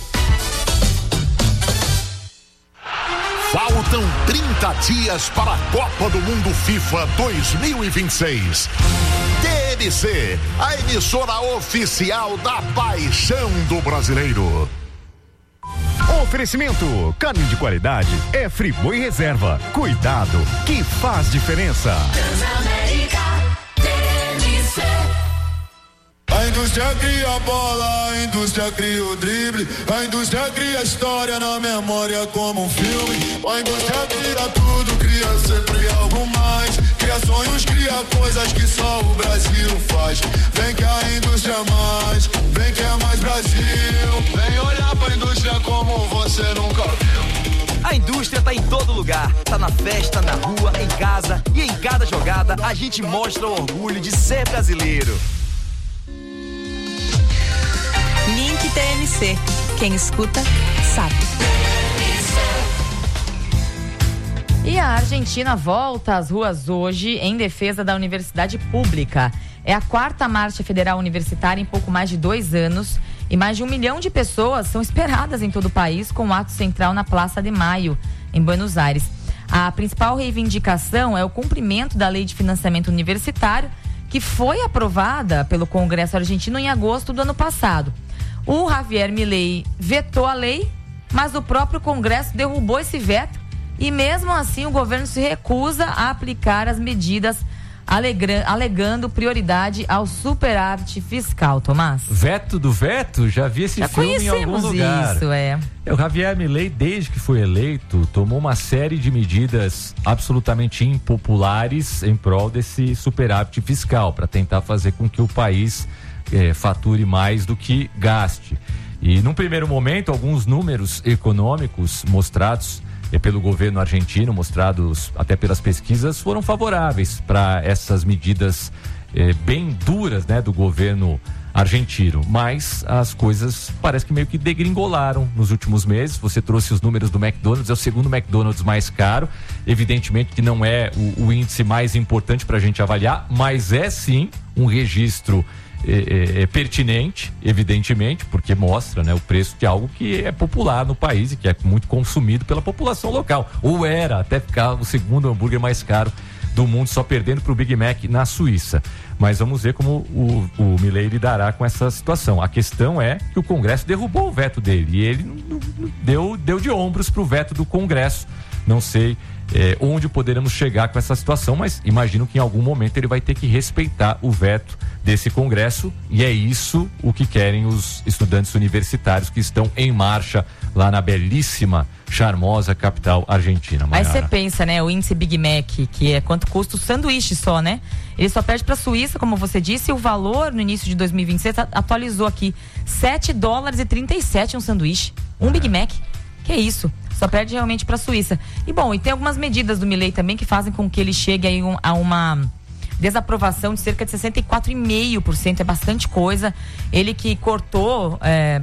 [SPEAKER 16] Faltam 30 dias para a Copa do Mundo FIFA 2026. TMC, a emissora oficial da paixão do brasileiro.
[SPEAKER 5] Oferecimento, carne de qualidade é Friboi Reserva. Cuidado, que faz diferença.
[SPEAKER 17] A indústria cria a bola, a indústria cria o drible, a indústria cria a história na memória como um filme. A indústria cria tudo, cria sempre algo mais. Cria sonhos, cria coisas que só o Brasil faz. Vem que a indústria mais, vem que é mais Brasil. Vem olhar pra indústria como você nunca viu.
[SPEAKER 18] A indústria tá em todo lugar, tá na festa, na rua, em casa e em cada jogada a gente mostra o orgulho de ser brasileiro.
[SPEAKER 4] Link TMC. Quem escuta, sabe.
[SPEAKER 3] E a Argentina volta às ruas hoje em defesa da universidade pública. É a 4ª marcha federal universitária em pouco mais de 2 anos e mais de 1 milhão de pessoas são esperadas em todo o país, com o ato central na Praça de Maio, em Buenos Aires. A principal reivindicação é o cumprimento da Lei de Financiamento Universitário, que foi aprovada pelo Congresso argentino em agosto do ano passado. O Javier Milei vetou a lei, mas o próprio Congresso derrubou esse veto e mesmo assim o governo se recusa a aplicar as medidas, alegando prioridade ao superávit fiscal. Tomás?
[SPEAKER 1] Veto do veto? Já vi esse filme em algum lugar.
[SPEAKER 3] Isso, é.
[SPEAKER 1] O Javier Milei, desde que foi eleito, tomou uma série de medidas absolutamente impopulares em prol desse superávit fiscal, para tentar fazer com que o país fature mais do que gaste. E num primeiro momento, alguns números econômicos mostrados pelo governo argentino, mostrados até pelas pesquisas, foram favoráveis para essas medidas bem duras, né, do governo argentino. Mas as coisas parece que meio que degringolaram nos últimos meses. Você trouxe os números do McDonald's, é o segundo McDonald's mais caro. Evidentemente que não é o índice mais importante para a gente avaliar, mas é sim um registro pertinente, evidentemente, porque mostra, né, o preço de algo que é popular no país e que é muito consumido pela população local. Ou era, até ficar o segundo hambúrguer mais caro do mundo, só perdendo para o Big Mac na Suíça. Mas vamos ver como o Milei lidará com essa situação. A questão é que o Congresso derrubou o veto dele e ele deu de ombros para o veto do Congresso. Não sei onde poderemos chegar com essa situação, mas imagino que em algum momento ele vai ter que respeitar o veto desse Congresso, e é isso o que querem os estudantes universitários que estão em marcha lá na belíssima, charmosa capital argentina.
[SPEAKER 3] Aí você pensa, né, o índice Big Mac, que é quanto custa o sanduíche só, né? Ele só perde para a Suíça, como você disse, e o valor no início de 2026 atualizou aqui $7,37 um sanduíche, um Big Mac. Que é isso? Só perde realmente para a Suíça. E tem algumas medidas do Milei também que fazem com que ele chegue aí a uma desaprovação de cerca de 64,5%, é bastante coisa. Ele que cortou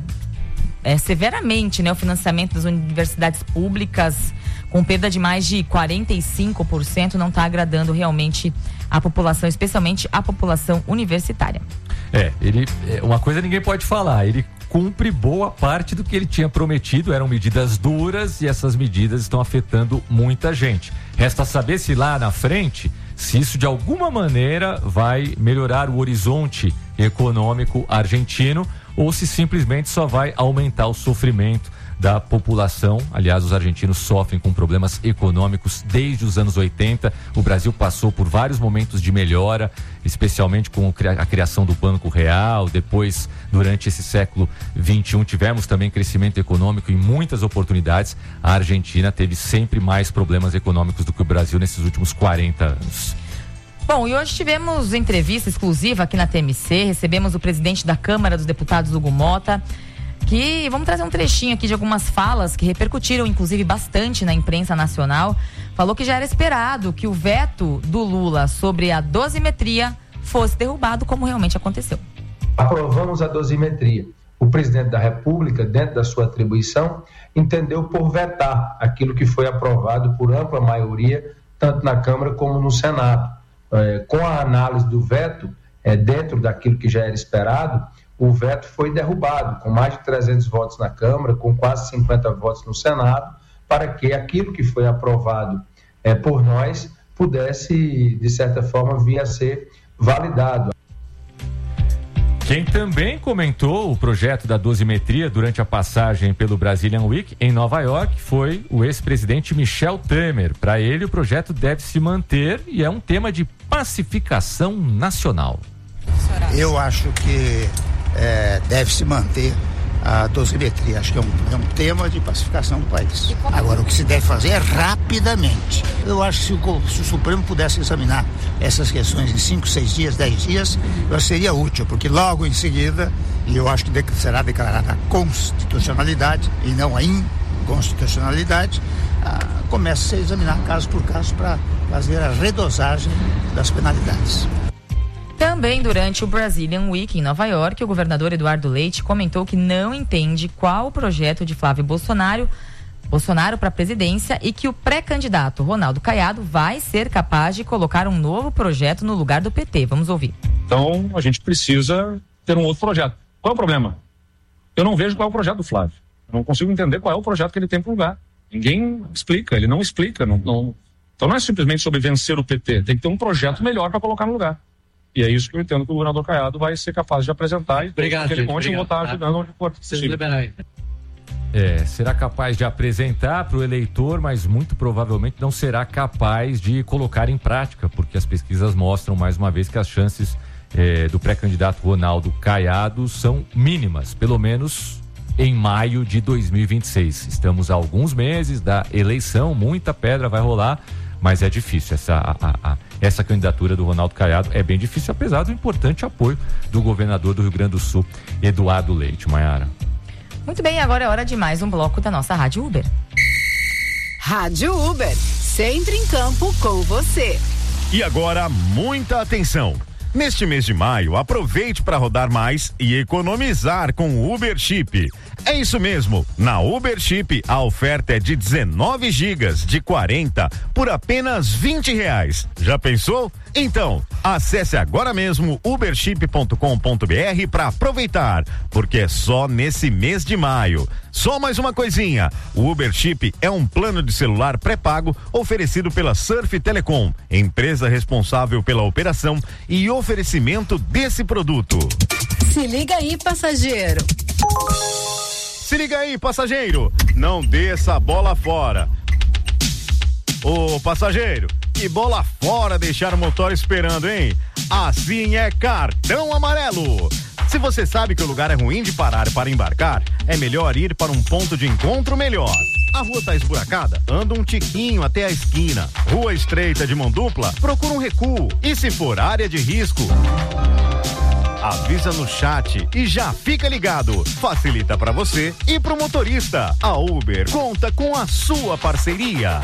[SPEAKER 3] severamente, né, o financiamento das universidades públicas, com perda de mais de 45%, não está agradando realmente a população, especialmente a população universitária.
[SPEAKER 1] Uma coisa ninguém pode falar, ele cumpre boa parte do que ele tinha prometido, eram medidas duras e essas medidas estão afetando muita gente. Resta saber se lá na frente, se isso de alguma maneira vai melhorar o horizonte econômico argentino ou se simplesmente só vai aumentar o sofrimento da população. Aliás, os argentinos sofrem com problemas econômicos desde os anos 80. O Brasil passou por vários momentos de melhora, especialmente com a criação do Banco Real. Depois, durante esse século XXI, tivemos também crescimento econômico e muitas oportunidades. A Argentina teve sempre mais problemas econômicos do que o Brasil nesses últimos 40 anos.
[SPEAKER 3] Bom, e hoje tivemos entrevista exclusiva aqui na TMC, recebemos o presidente da Câmara dos Deputados, Hugo Mota, que vamos trazer um trechinho aqui de algumas falas que repercutiram inclusive bastante na imprensa nacional. Falou que já era esperado que o veto do Lula sobre a dosimetria fosse derrubado, como realmente aconteceu.
[SPEAKER 19] Aprovamos a dosimetria. O presidente da República, dentro da sua atribuição, entendeu por vetar aquilo que foi aprovado por ampla maioria, tanto na Câmara como no Senado. Com a análise do veto, dentro daquilo que já era esperado, o veto foi derrubado, com mais de 300 votos na Câmara, com quase 50 votos no Senado, para que aquilo que foi aprovado por nós pudesse, de certa forma, vir a ser validado.
[SPEAKER 1] Quem também comentou o projeto da dosimetria durante a passagem pelo Brazilian Week em Nova York foi o ex-presidente Michel Temer. Para ele, o projeto deve se manter e é um tema de pacificação nacional.
[SPEAKER 20] Eu acho que deve se manter a dosimetria. Acho que é um tema de pacificação do país. Agora, o que se deve fazer é rapidamente. Eu acho que se o Supremo pudesse examinar essas questões em 5, 6 dias, 10 dias, seria útil, porque logo em seguida, e eu acho que será declarada a constitucionalidade e não a inconstitucionalidade, começa a se examinar caso por caso para fazer a redosagem das penalidades.
[SPEAKER 3] Também durante o Brazilian Week em Nova York, o governador Eduardo Leite comentou que não entende qual o projeto de Flávio Bolsonaro para a presidência e que o pré-candidato Ronaldo Caiado vai ser capaz de colocar um novo projeto no lugar do PT. Vamos ouvir.
[SPEAKER 21] Então, a gente precisa ter um outro projeto. Qual é o problema? Eu não vejo qual é o projeto do Flávio. Eu não consigo entender qual é o projeto que ele tem para o lugar. Ninguém explica, ele não explica. Então, não é simplesmente sobre vencer o PT. Tem que ter um projeto melhor para colocar no lugar. E é isso que eu entendo que o governador Caiado vai ser capaz de apresentar.
[SPEAKER 22] Obrigado,
[SPEAKER 21] que ele conte e vou estar ajudando onde for possível.
[SPEAKER 1] Será capaz de apresentar para o eleitor, mas muito provavelmente não será capaz de colocar em prática, porque as pesquisas mostram mais uma vez que as chances do pré-candidato Ronaldo Caiado são mínimas, pelo menos em maio de 2026. Estamos a alguns meses da eleição, muita pedra vai rolar, mas é difícil. Essa candidatura do Ronaldo Caiado é bem difícil, apesar do importante apoio do governador do Rio Grande do Sul, Eduardo Leite. Maiara.
[SPEAKER 3] Muito bem, agora é hora de mais um bloco da nossa Rádio Uber.
[SPEAKER 2] Rádio Uber, sempre em campo com você.
[SPEAKER 5] E agora, muita atenção. Neste mês de maio, aproveite para rodar mais e economizar com o Uber Chip. É isso mesmo, na Uber Chip a oferta é de 19 gigas de 40 por apenas R$20. Já pensou? Então, acesse agora mesmo uberchip.com.br para aproveitar, porque é só nesse mês de maio. Só mais uma coisinha, o Uber Chip é um plano de celular pré-pago oferecido pela Surf Telecom, empresa responsável pela operação e oferecimento desse produto.
[SPEAKER 2] Se liga aí, passageiro.
[SPEAKER 5] Se liga aí, passageiro, não desça a bola fora. Ô, passageiro, que bola fora deixar o motor esperando, hein? Assim é cartão amarelo. Se você sabe que o lugar é ruim de parar para embarcar, é melhor ir para um ponto de encontro melhor. A rua tá esburacada? Anda um tiquinho até a esquina. Rua estreita de mão dupla? Procura um recuo. E se for área de risco? avisa no chat e já fica ligado. Facilita para você e pro motorista. A Uber conta com a sua parceria.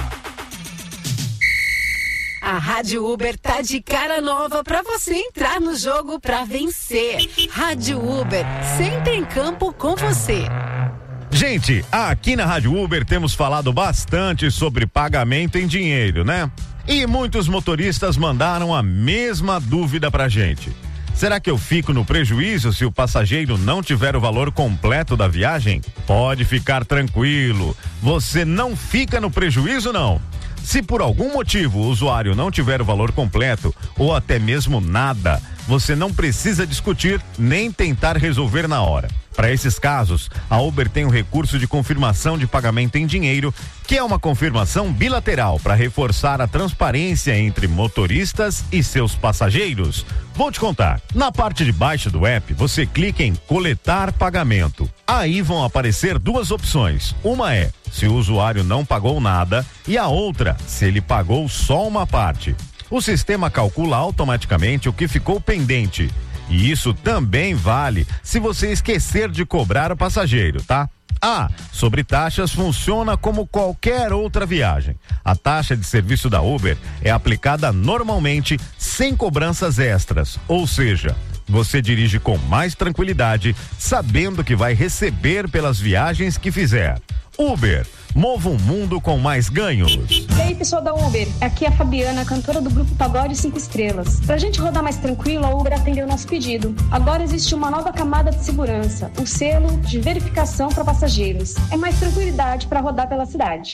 [SPEAKER 2] A Rádio Uber tá de cara nova pra você entrar no jogo pra vencer. Rádio Uber, sempre em campo com você.
[SPEAKER 5] Gente, aqui na Rádio Uber temos falado bastante sobre pagamento em dinheiro, né? E muitos motoristas mandaram a mesma dúvida pra gente. Será que eu fico no prejuízo se o passageiro não tiver o valor completo da viagem? Pode ficar tranquilo, você não fica no prejuízo não. Se por algum motivo o usuário não tiver o valor completo ou até mesmo nada, você não precisa discutir nem tentar resolver na hora. Para esses casos, a Uber tem um recurso de confirmação de pagamento em dinheiro, que é uma confirmação bilateral para reforçar a transparência entre motoristas e seus passageiros. Vou te contar. Na parte de baixo do app, você clica em coletar pagamento. Aí vão aparecer duas opções. Uma é se o usuário não pagou nada e a outra se ele pagou só uma parte. O sistema calcula automaticamente o que ficou pendente. E isso também vale se você esquecer de cobrar o passageiro, tá? Sobre taxas, funciona como qualquer outra viagem. A taxa de serviço da Uber é aplicada normalmente sem cobranças extras, ou seja, você dirige com mais tranquilidade, sabendo que vai receber pelas viagens que fizer. Uber, mova um mundo com mais ganhos.
[SPEAKER 6] E aí, pessoal da Uber, aqui é a Fabiana, cantora do grupo Pagode 5 Estrelas. Pra gente rodar mais tranquilo, a Uber atendeu o nosso pedido. Agora existe uma nova camada de segurança, o selo de verificação para passageiros. É mais tranquilidade para rodar pela cidade.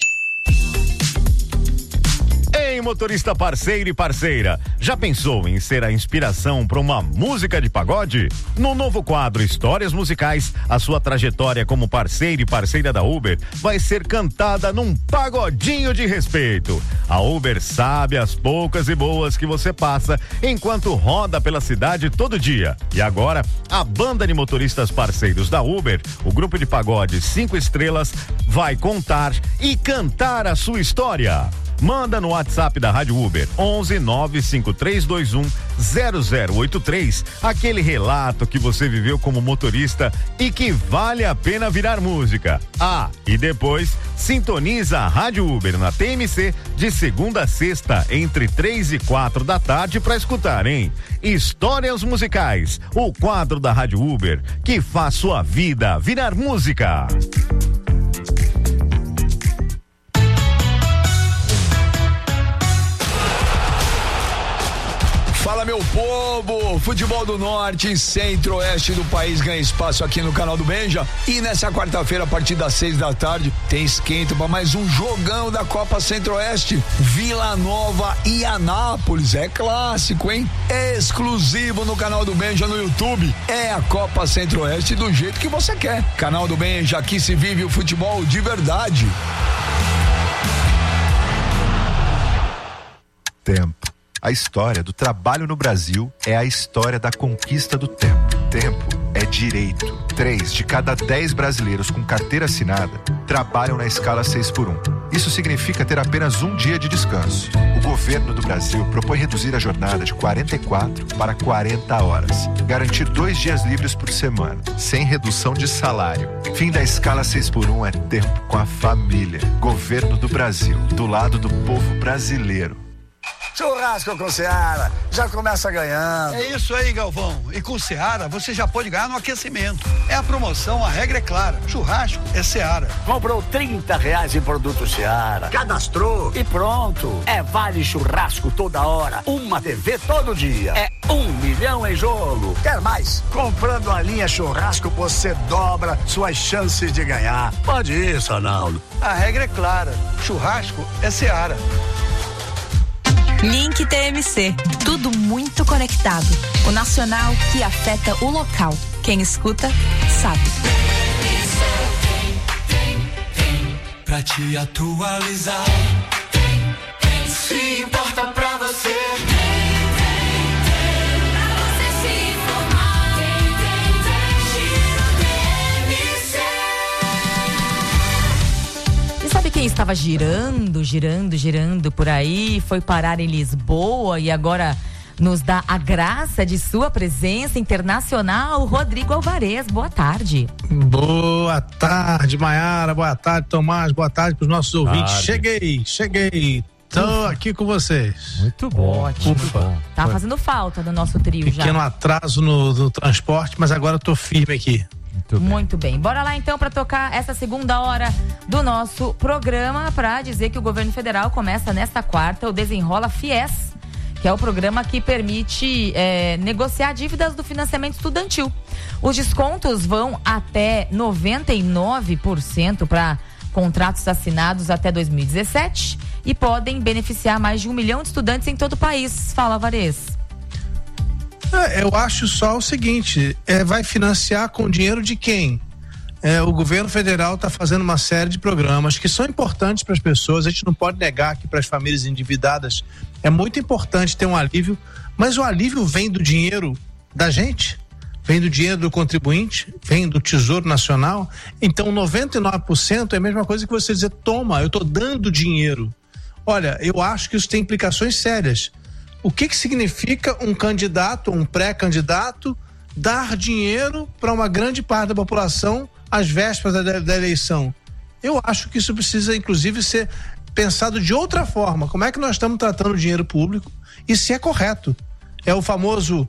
[SPEAKER 5] Ei, motorista parceiro e parceira, já pensou em ser a inspiração para uma música de pagode? No novo quadro Histórias Musicais, a sua trajetória como parceiro e parceira da Uber vai ser cantada num pagodinho de respeito. A Uber sabe as poucas e boas que você passa enquanto roda pela cidade todo dia. E agora, a banda de motoristas parceiros da Uber, o grupo de pagode 5 Estrelas, vai contar e cantar a sua história. Manda no WhatsApp da Rádio Uber 11 95321 0083 aquele relato que você viveu como motorista e que vale a pena virar música. E depois sintoniza a Rádio Uber na TMC de segunda a sexta entre 3 e 4 da tarde para escutar, hein? Histórias Musicais, o quadro da Rádio Uber que faz sua vida virar música.
[SPEAKER 7] Fala, meu povo! Futebol do Norte e Centro-Oeste do país ganha espaço aqui no canal do Benja. E nessa quarta-feira, a partir das 6 da tarde, tem esquenta para mais um jogão da Copa Centro-Oeste. Vila Nova e Anápolis. É clássico, hein? É exclusivo no canal do Benja no YouTube. É a Copa Centro-Oeste do jeito que você quer. Canal do Benja, aqui se vive o futebol de verdade.
[SPEAKER 15] Tempo. A história do trabalho no Brasil é a história da conquista do tempo. Tempo é direito. 3 de cada 10 brasileiros com carteira assinada trabalham na escala 6x1. Isso significa ter apenas um dia de descanso. O governo do Brasil propõe reduzir a jornada de 44 para 40 horas. Garantir 2 dias livres por semana, sem redução de salário. Fim da escala 6x1 é tempo com a família. Governo do Brasil, do lado do povo brasileiro.
[SPEAKER 22] Churrasco com Seara, já começa ganhando.
[SPEAKER 23] É isso aí, Galvão. E com Seara, você já pode ganhar no aquecimento. É a promoção, a regra é clara. Churrasco é Seara.
[SPEAKER 22] Comprou R$30 em produto Seara, cadastrou e pronto. É vale churrasco toda hora, uma TV todo dia. É 1 milhão em jogo. Quer mais? Comprando a linha churrasco, você dobra suas chances de ganhar. Pode isso, Ronaldo.
[SPEAKER 23] A regra é clara. Churrasco é Seara.
[SPEAKER 4] Link TMC, tudo muito conectado. O nacional que afeta o local. Quem escuta, sabe.
[SPEAKER 17] Pra te atualizar, se importa pra você.
[SPEAKER 3] Sabe quem estava girando por aí, foi parar em Lisboa e agora nos dá a graça de sua presença internacional, Rodrigo Alvarez. Boa tarde.
[SPEAKER 10] Boa tarde, Maiara. Boa tarde, Tomás. Boa tarde para os nossos ouvintes. Cheguei. Estou aqui com vocês.
[SPEAKER 1] Muito bom.
[SPEAKER 3] Ótimo. Tá fazendo falta do nosso trio já.
[SPEAKER 10] Pequeno atraso no transporte, mas agora estou firme aqui.
[SPEAKER 3] Muito bem. Bora lá então para tocar essa segunda hora do nosso programa, para dizer que o governo federal começa nesta quarta o Desenrola FIES, que é o programa que permite negociar dívidas do financiamento estudantil. Os descontos vão até 99% para contratos assinados até 2017 e podem beneficiar mais de 1 milhão de estudantes em todo o país. Fala, Alvarez.
[SPEAKER 10] Eu acho só o seguinte, vai financiar com dinheiro de quem? O governo federal está fazendo uma série de programas que são importantes para as pessoas. A gente não pode negar que para as famílias endividadas é muito importante ter um alívio, mas o alívio vem do dinheiro da gente, vem do dinheiro do contribuinte, vem do Tesouro Nacional. Então 99% é a mesma coisa que você dizer, toma, eu estou dando dinheiro. Olha, eu acho que isso tem implicações sérias. O que significa um candidato, um pré-candidato, dar dinheiro para uma grande parte da população às vésperas da eleição? Eu acho que isso precisa, inclusive, ser pensado de outra forma. Como é que nós estamos tratando o dinheiro público e se é correto? É o famoso,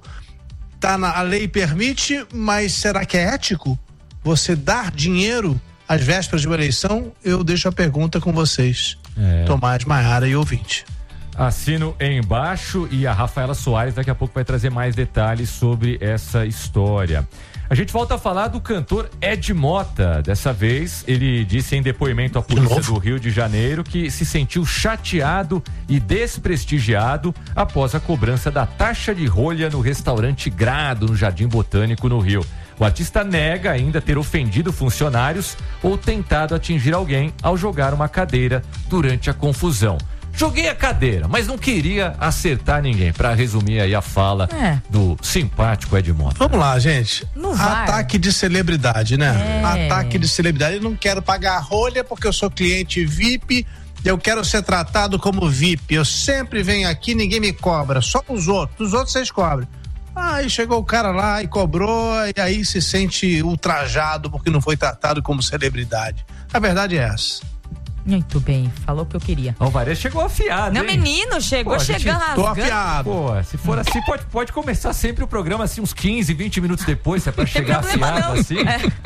[SPEAKER 10] a lei permite, mas será que é ético você dar dinheiro às vésperas de uma eleição? Eu deixo a pergunta com vocês, Tomás, Maiara e ouvinte.
[SPEAKER 1] Assino embaixo, e a Rafaela Soares daqui a pouco vai trazer mais detalhes sobre essa história. A gente volta a falar do cantor Ed Mota. Dessa vez, ele disse em depoimento à polícia do Rio de Janeiro que se sentiu chateado e desprestigiado após a cobrança da taxa de rolha no restaurante Grado, no Jardim Botânico, no Rio. O artista nega ainda ter ofendido funcionários ou tentado atingir alguém ao jogar uma cadeira durante a confusão. Joguei a cadeira, mas não queria acertar ninguém. Pra resumir aí a fala do simpático Ed Mota.
[SPEAKER 10] Vamos lá, gente. Ataque de celebridade, né? Ataque de celebridade. Eu não quero pagar a rolha porque eu sou cliente VIP. Eu quero ser tratado como VIP. Eu sempre venho aqui, ninguém me cobra. Só os outros. Os outros vocês cobram. Aí chegou o cara lá e cobrou, e aí se sente ultrajado porque não foi tratado como celebridade. A verdade é essa.
[SPEAKER 3] Muito bem, falou o que eu queria.
[SPEAKER 1] O Alvarez chegou afiado,
[SPEAKER 3] Não,
[SPEAKER 1] hein?
[SPEAKER 3] menino, chegou chegando rasgando.
[SPEAKER 10] Tô afiado.
[SPEAKER 1] Pô, se for assim, pode começar sempre o programa assim, uns 15, 20 minutos depois, se é pra chegar afiado assim.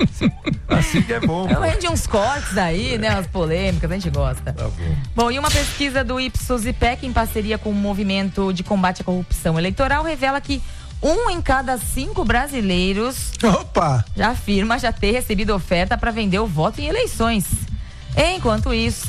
[SPEAKER 1] Assim que é bom.
[SPEAKER 3] Eu rende uns cortes aí, né, umas polêmicas, a gente gosta. Tá bom. Bom, e uma pesquisa do Ipsos IPEC em parceria com o Movimento de Combate à Corrupção Eleitoral revela que 1 em cada 5 brasileiros já afirma já ter recebido oferta para vender o voto em eleições. Enquanto isso,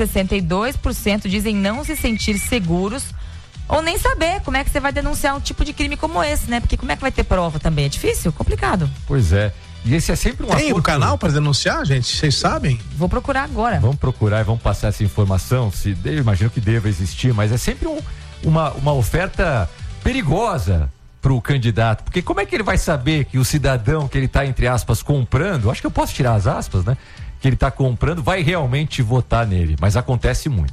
[SPEAKER 3] 62% dizem não se sentir seguros ou nem saber como é que você vai denunciar um tipo de crime como esse, né? Porque como é que vai ter prova também? É difícil, complicado.
[SPEAKER 1] Pois é. E esse é sempre um
[SPEAKER 10] Tem um canal para denunciar, gente? Vocês sabem?
[SPEAKER 3] Vou procurar agora.
[SPEAKER 1] Vamos procurar e vamos passar essa informação. Eu imagino que deva existir, mas é sempre uma oferta perigosa pro candidato. Porque como é que ele vai saber que o cidadão que ele tá, entre aspas, comprando, acho que eu posso tirar as aspas, né? Que ele tá comprando, vai realmente votar nele. Mas acontece muito.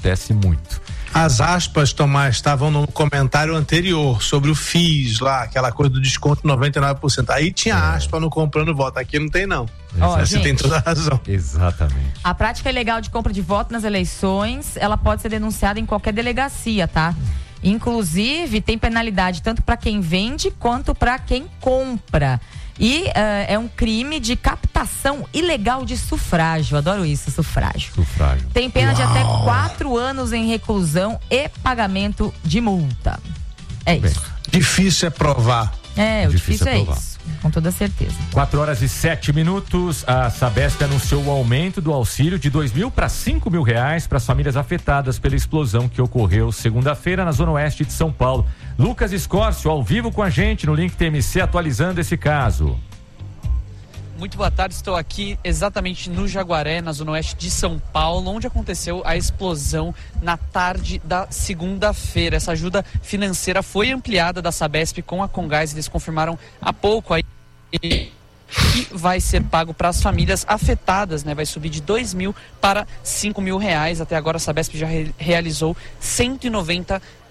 [SPEAKER 10] As aspas, Tomás, estavam no comentário anterior sobre o FIIs lá, aquela coisa do desconto 99%. Aí tinha aspa no comprando voto. Aqui não tem, não. Você tem toda a razão.
[SPEAKER 1] Exatamente.
[SPEAKER 3] A prática ilegal de compra de voto nas eleições, ela pode ser denunciada em qualquer delegacia, tá? Inclusive, tem penalidade tanto para quem vende quanto para quem compra. E é um crime de captação ilegal de sufrágio. Adoro isso, sufrágio. Tem pena de até 4 anos em reclusão e pagamento de multa. É isso.
[SPEAKER 10] Difícil é provar.
[SPEAKER 3] O difícil é isso. Com toda certeza.
[SPEAKER 1] 4h07. A Sabesp anunciou o aumento do auxílio de R$2.000 para R$5.000 para as famílias afetadas pela explosão que ocorreu segunda-feira na Zona Oeste de São Paulo. Lucas Escórcio, ao vivo com a gente no Link TMC, atualizando esse caso.
[SPEAKER 11] Muito boa tarde, estou aqui exatamente no Jaguaré, na Zona Oeste de São Paulo, onde aconteceu a explosão na tarde da segunda-feira. Essa ajuda financeira foi ampliada da Sabesp com a Congás, eles confirmaram há pouco aí que vai ser pago para as famílias afetadas, né? Vai subir de R$2.000 para R$5.000. Até agora a Sabesp já realizou 190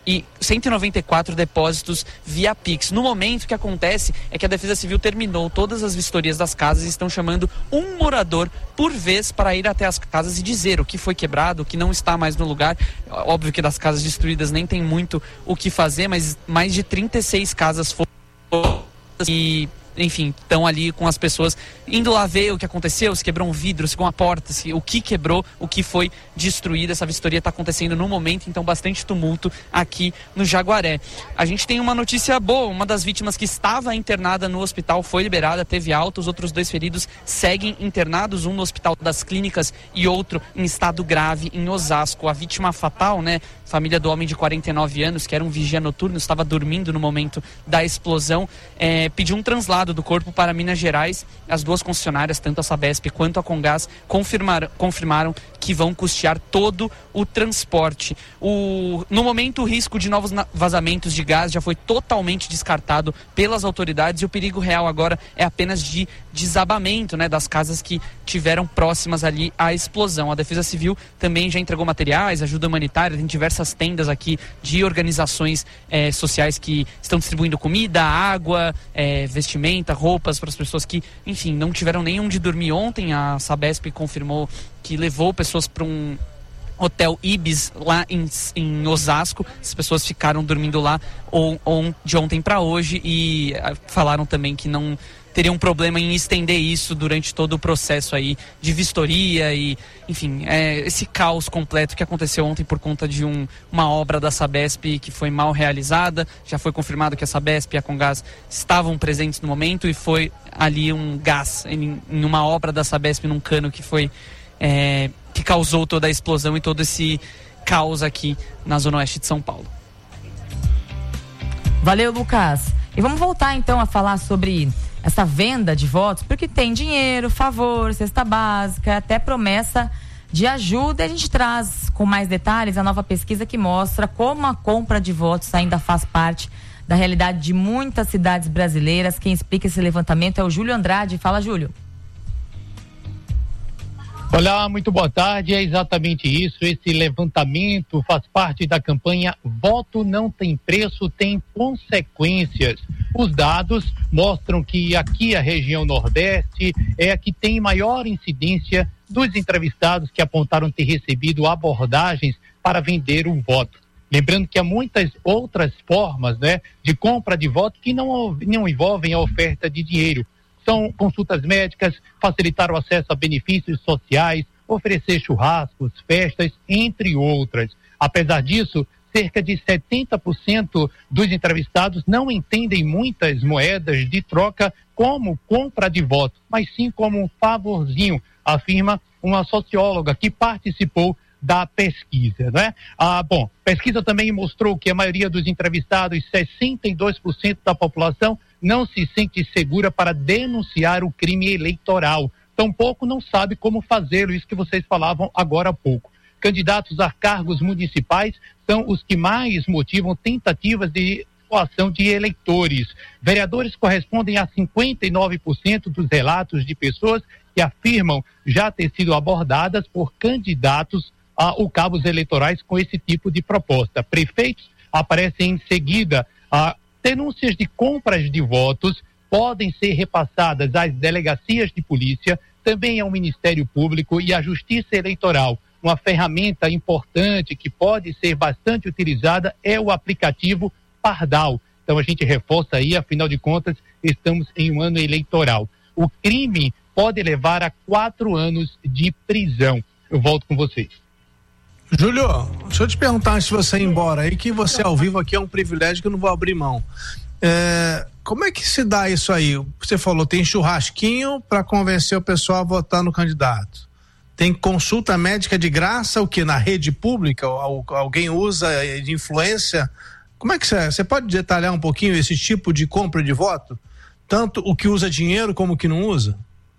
[SPEAKER 11] 194 depósitos via Pix. No momento, o que acontece é que a Defesa Civil terminou todas as vistorias das casas e estão chamando um morador por vez para ir até as casas e dizer o que foi quebrado, o que não está mais no lugar. Óbvio que das casas destruídas nem tem muito o que fazer, mas mais de 36 casas foram e... enfim, estão ali com as pessoas indo lá ver o que aconteceu, se quebrou um vidro, se quebrou uma porta, o que quebrou, o que foi destruído. Essa vistoria está acontecendo no momento, então bastante tumulto aqui no Jaguaré. A gente tem uma notícia boa, uma das vítimas que estava internada no hospital foi liberada, teve alta, os outros 2 feridos seguem internados, um no Hospital das Clínicas e outro em estado grave em Osasco. A vítima fatal, né, família do homem de 49 anos, que era um vigia noturno, estava dormindo no momento da explosão, pediu um translado do corpo para Minas Gerais. As 2 concessionárias, tanto a Sabesp quanto a Comgás, confirmaram que vão custear todo o transporte. No momento, o risco de novos vazamentos de gás já foi totalmente descartado pelas autoridades e o perigo real agora é apenas de desabamento, né, das casas que tiveram próximas ali à explosão. A Defesa Civil também já entregou materiais, ajuda humanitária, tem diversas tendas aqui de organizações sociais que estão distribuindo comida, água, vestimenta, roupas para as pessoas que, enfim, não tiveram nem onde dormir ontem. A Sabesp confirmou que levou pessoas para um hotel Ibis lá em Osasco. As pessoas ficaram dormindo lá de ontem para hoje e falaram também que não teriam problema em estender isso durante todo o processo aí de vistoria e, enfim, esse caos completo que aconteceu ontem por conta de uma obra da Sabesp que foi mal realizada. Já foi confirmado que a Sabesp e a Comgás estavam presentes no momento e foi ali um gás em uma obra da Sabesp, num cano que foi que causou toda a explosão e todo esse caos aqui na Zona Oeste de São Paulo.
[SPEAKER 3] Valeu, Lucas. E vamos voltar então a falar sobre essa venda de votos, porque tem dinheiro, favor, cesta básica, até promessa de ajuda. A gente traz com mais detalhes a nova pesquisa que mostra como a compra de votos ainda faz parte da realidade de muitas cidades brasileiras. Quem explica esse levantamento é o Júlio Andrade. Fala, Júlio.
[SPEAKER 8] Olá, muito boa tarde. É exatamente isso. Esse levantamento faz parte da campanha Voto Não Tem Preço, Tem Consequências. Os dados mostram que aqui a região Nordeste é a que tem maior incidência dos entrevistados que apontaram ter recebido abordagens para vender o voto. Lembrando que há muitas outras formas, né, de compra de voto que não envolvem a oferta de dinheiro. São consultas médicas, facilitar o acesso a benefícios sociais, oferecer churrascos, festas, entre outras. Apesar disso, cerca de 70% dos entrevistados não entendem muitas moedas de troca como compra de voto, mas sim como um favorzinho, afirma uma socióloga que participou da pesquisa, né? Pesquisa também mostrou que a maioria dos entrevistados, 62% da população, não se sente segura para denunciar o crime eleitoral. Tampouco não sabe como fazê-lo, isso que vocês falavam agora há pouco. Candidatos a cargos municipais são os que mais motivam tentativas de coação de eleitores. Vereadores correspondem a 59% dos relatos de pessoas que afirmam já ter sido abordadas por candidatos a cabos eleitorais com esse tipo de proposta. Prefeitos aparecem em seguida. Denúncias de compras de votos podem ser repassadas às delegacias de polícia, também ao Ministério Público e à Justiça Eleitoral. Uma ferramenta importante que pode ser bastante utilizada é o aplicativo Pardal. Então a gente reforça aí, afinal de contas, estamos em um ano eleitoral. O crime pode levar a 4 anos de prisão. Eu volto com vocês.
[SPEAKER 10] Júlio, deixa eu te perguntar antes de você ir embora aí, que você ao vivo aqui é um privilégio que eu não vou abrir mão. Como é que se dá isso aí? Você falou, tem churrasquinho para convencer o pessoal a votar no candidato. Tem consulta médica de graça, o que? Na rede pública? Alguém usa de influência? Como é que você pode detalhar um pouquinho esse tipo de compra de voto? Tanto o que usa dinheiro como o que não usa?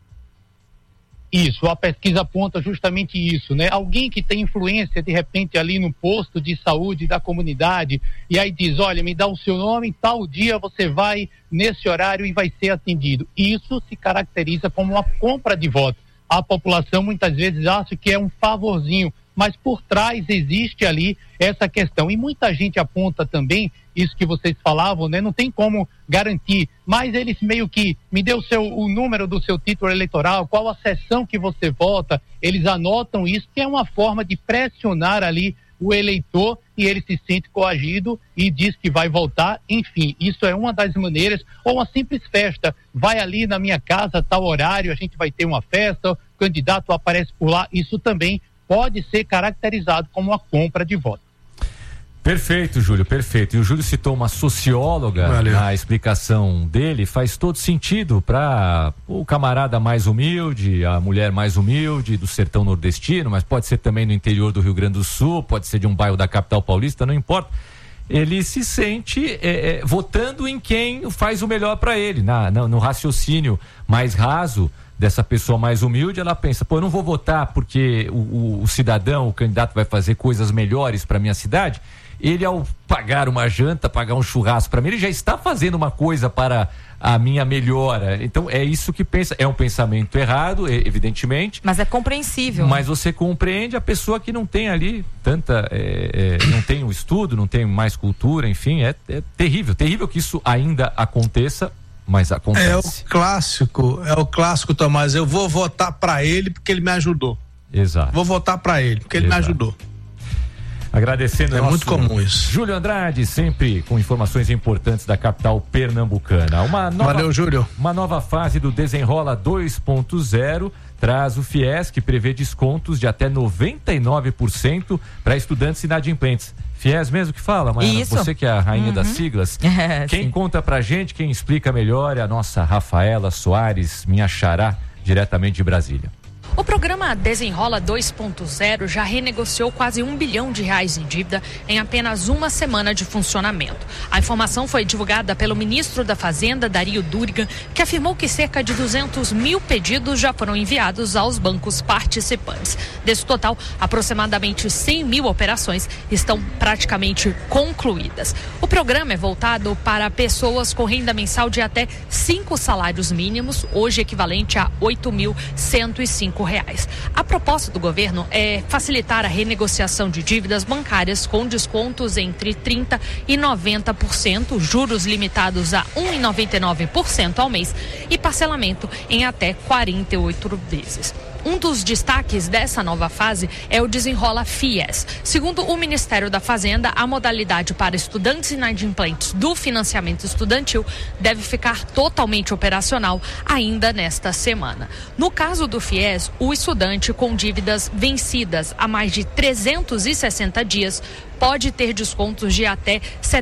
[SPEAKER 8] Isso, a pesquisa aponta justamente isso, né? Alguém que tem influência, de repente, ali no posto de saúde da comunidade, e aí diz, olha, me dá o seu nome, tal dia você vai nesse horário e vai ser atendido. Isso se caracteriza como uma compra de voto. A população muitas vezes acha que é um favorzinho, mas por trás existe ali essa questão. E muita gente aponta também, isso que vocês falavam, né? Não tem como garantir, mas eles meio que me deu o número do seu título eleitoral, qual a sessão que você vota, eles anotam isso, que é uma forma de pressionar ali o eleitor e ele se sente coagido e diz que vai votar. Enfim, isso é uma das maneiras. Ou uma simples festa, vai ali na minha casa, tal horário, a gente vai ter uma festa, o candidato aparece por lá, isso também pode ser caracterizado como uma compra de voto.
[SPEAKER 1] Perfeito, Júlio, perfeito. E o Júlio citou uma socióloga na explicação dele, faz todo sentido para o camarada mais humilde, a mulher mais humilde do sertão nordestino, mas pode ser também no interior do Rio Grande do Sul, pode ser de um bairro da capital paulista, não importa. Ele se sente votando em quem faz o melhor para ele, no raciocínio mais raso dessa pessoa mais humilde. Ela pensa, eu não vou votar porque o cidadão, o candidato vai fazer coisas melhores para minha cidade. Ele, ao pagar uma janta, pagar um churrasco para mim, ele já está fazendo uma coisa para a minha melhora. Então é isso que pensa, é um pensamento errado, evidentemente.
[SPEAKER 3] Mas é compreensível.
[SPEAKER 1] Mas você compreende a pessoa que não tem ali tanta, não tem o estudo, não tem mais cultura, enfim, é terrível que isso ainda aconteça, mas acontece.
[SPEAKER 10] É o clássico, Tomás, eu vou votar para ele porque ele me ajudou.
[SPEAKER 1] Exato.
[SPEAKER 10] Vou votar para ele porque ele me ajudou.
[SPEAKER 1] Agradecendo.
[SPEAKER 10] É muito comum isso.
[SPEAKER 1] Júlio Andrade, sempre com informações importantes da capital pernambucana.
[SPEAKER 10] Valeu, Júlio.
[SPEAKER 1] Uma nova fase do Desenrola 2.0 traz o FIES, que prevê descontos de até 99% para estudantes inadimplentes. FIES mesmo que fala, Mariana?
[SPEAKER 3] Isso.
[SPEAKER 1] Você que é a rainha das siglas. Quem conta pra gente, quem explica melhor é a nossa Rafaela Soares, minha xará, diretamente de Brasília.
[SPEAKER 9] O programa Desenrola 2.0 já renegociou quase R$1 bilhão em dívida em apenas uma semana de funcionamento. A informação foi divulgada pelo ministro da Fazenda, Dario Durigan, que afirmou que cerca de 200 mil pedidos já foram enviados aos bancos participantes. Desse total, aproximadamente 100 mil operações estão praticamente concluídas. O programa é voltado para pessoas com renda mensal de até 5 salários mínimos, hoje equivalente a R$ 8.105. A proposta do governo é facilitar a renegociação de dívidas bancárias com descontos entre 30% e 90%, juros limitados a 1,99% ao mês e parcelamento em até 48 vezes. Um dos destaques dessa nova fase é o Desenrola FIES. Segundo o Ministério da Fazenda, a modalidade para estudantes inadimplentes do financiamento estudantil deve ficar totalmente operacional ainda nesta semana. No caso do FIES, o estudante com dívidas vencidas há mais de 360 dias pode ter descontos de até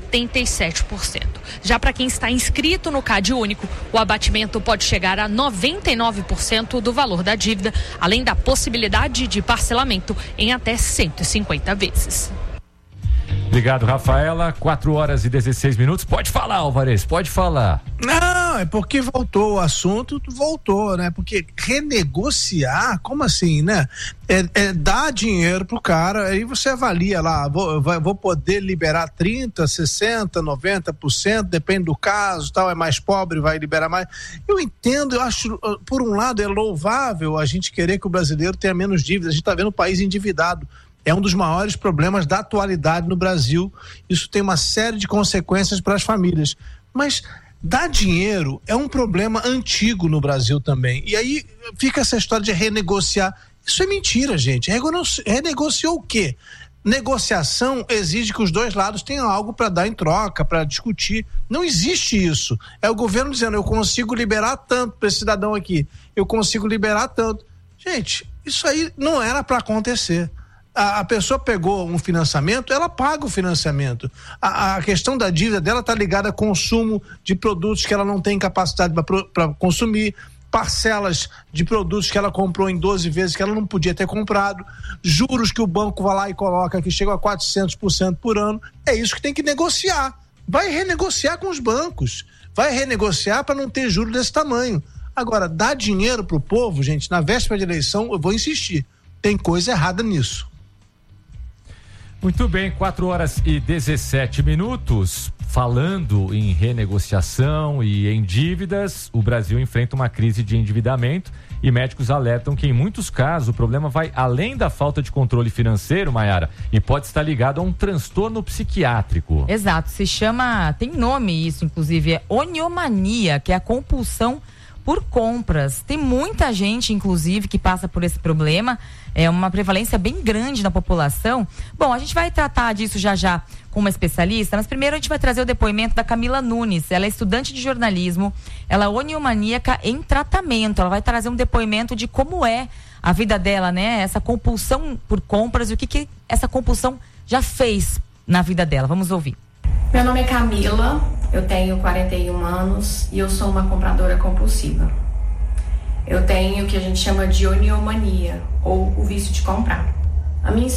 [SPEAKER 9] 77%. Já para quem está inscrito no CAD Único, o abatimento pode chegar a 99% do valor da dívida, além da possibilidade de parcelamento em até 150 vezes.
[SPEAKER 1] Obrigado, Rafaela. 4h16. Pode falar, Alvarez, pode falar.
[SPEAKER 10] Não, é porque voltou o assunto, voltou, né? Porque renegociar, como assim, né? É dar dinheiro pro cara, aí você avalia lá, vou poder liberar 30%, 60%, 90%, depende do caso, tal, é mais pobre, vai liberar mais. Eu entendo, eu acho, por um lado, é louvável a gente querer que o brasileiro tenha menos dívidas, a gente tá vendo o país endividado. É um dos maiores problemas da atualidade no Brasil. Isso tem uma série de consequências para as famílias. Mas dar dinheiro é um problema antigo no Brasil também. E aí fica essa história de renegociar. Isso é mentira, gente. Renegociou o quê? Negociação exige que os dois lados tenham algo para dar em troca, para discutir. Não existe isso. É o governo dizendo, eu consigo liberar tanto para esse cidadão aqui. Eu consigo liberar tanto. Gente, isso aí não era para acontecer. A pessoa pegou um financiamento, ela paga o financiamento. A questão da dívida dela está ligada a consumo de produtos que ela não tem capacidade para consumir, parcelas de produtos que ela comprou em 12 vezes que ela não podia ter comprado, juros que o banco vai lá e coloca que chegam a 400% por ano. É isso que tem que negociar. Vai renegociar com os bancos, vai renegociar para não ter juros desse tamanho. Agora, dar dinheiro para o povo, gente, na véspera de eleição, eu vou insistir, tem coisa errada nisso.
[SPEAKER 1] Muito bem, 4h17. Falando em renegociação e em dívidas, o Brasil enfrenta uma crise de endividamento e médicos alertam que em muitos casos o problema vai além da falta de controle financeiro, Maiara, e pode estar ligado a um transtorno psiquiátrico.
[SPEAKER 3] Exato, se chama, tem nome isso, inclusive, é oniomania, que é a compulsão por compras. Tem muita gente, inclusive, que passa por esse problema, é uma prevalência bem grande na população. Bom, a gente vai tratar disso já com uma especialista, mas primeiro a gente vai trazer o depoimento da Camila Nunes. Ela é estudante de jornalismo, ela é oniomaníaca em tratamento. Ela vai trazer um depoimento de como é a vida dela, né? Essa compulsão por compras e o que essa compulsão já fez na vida dela. Vamos ouvir.
[SPEAKER 12] Meu nome é Camila, eu tenho 41 anos e eu sou uma compradora compulsiva. Eu tenho o que a gente chama de oniomania, ou o vício de comprar. A minha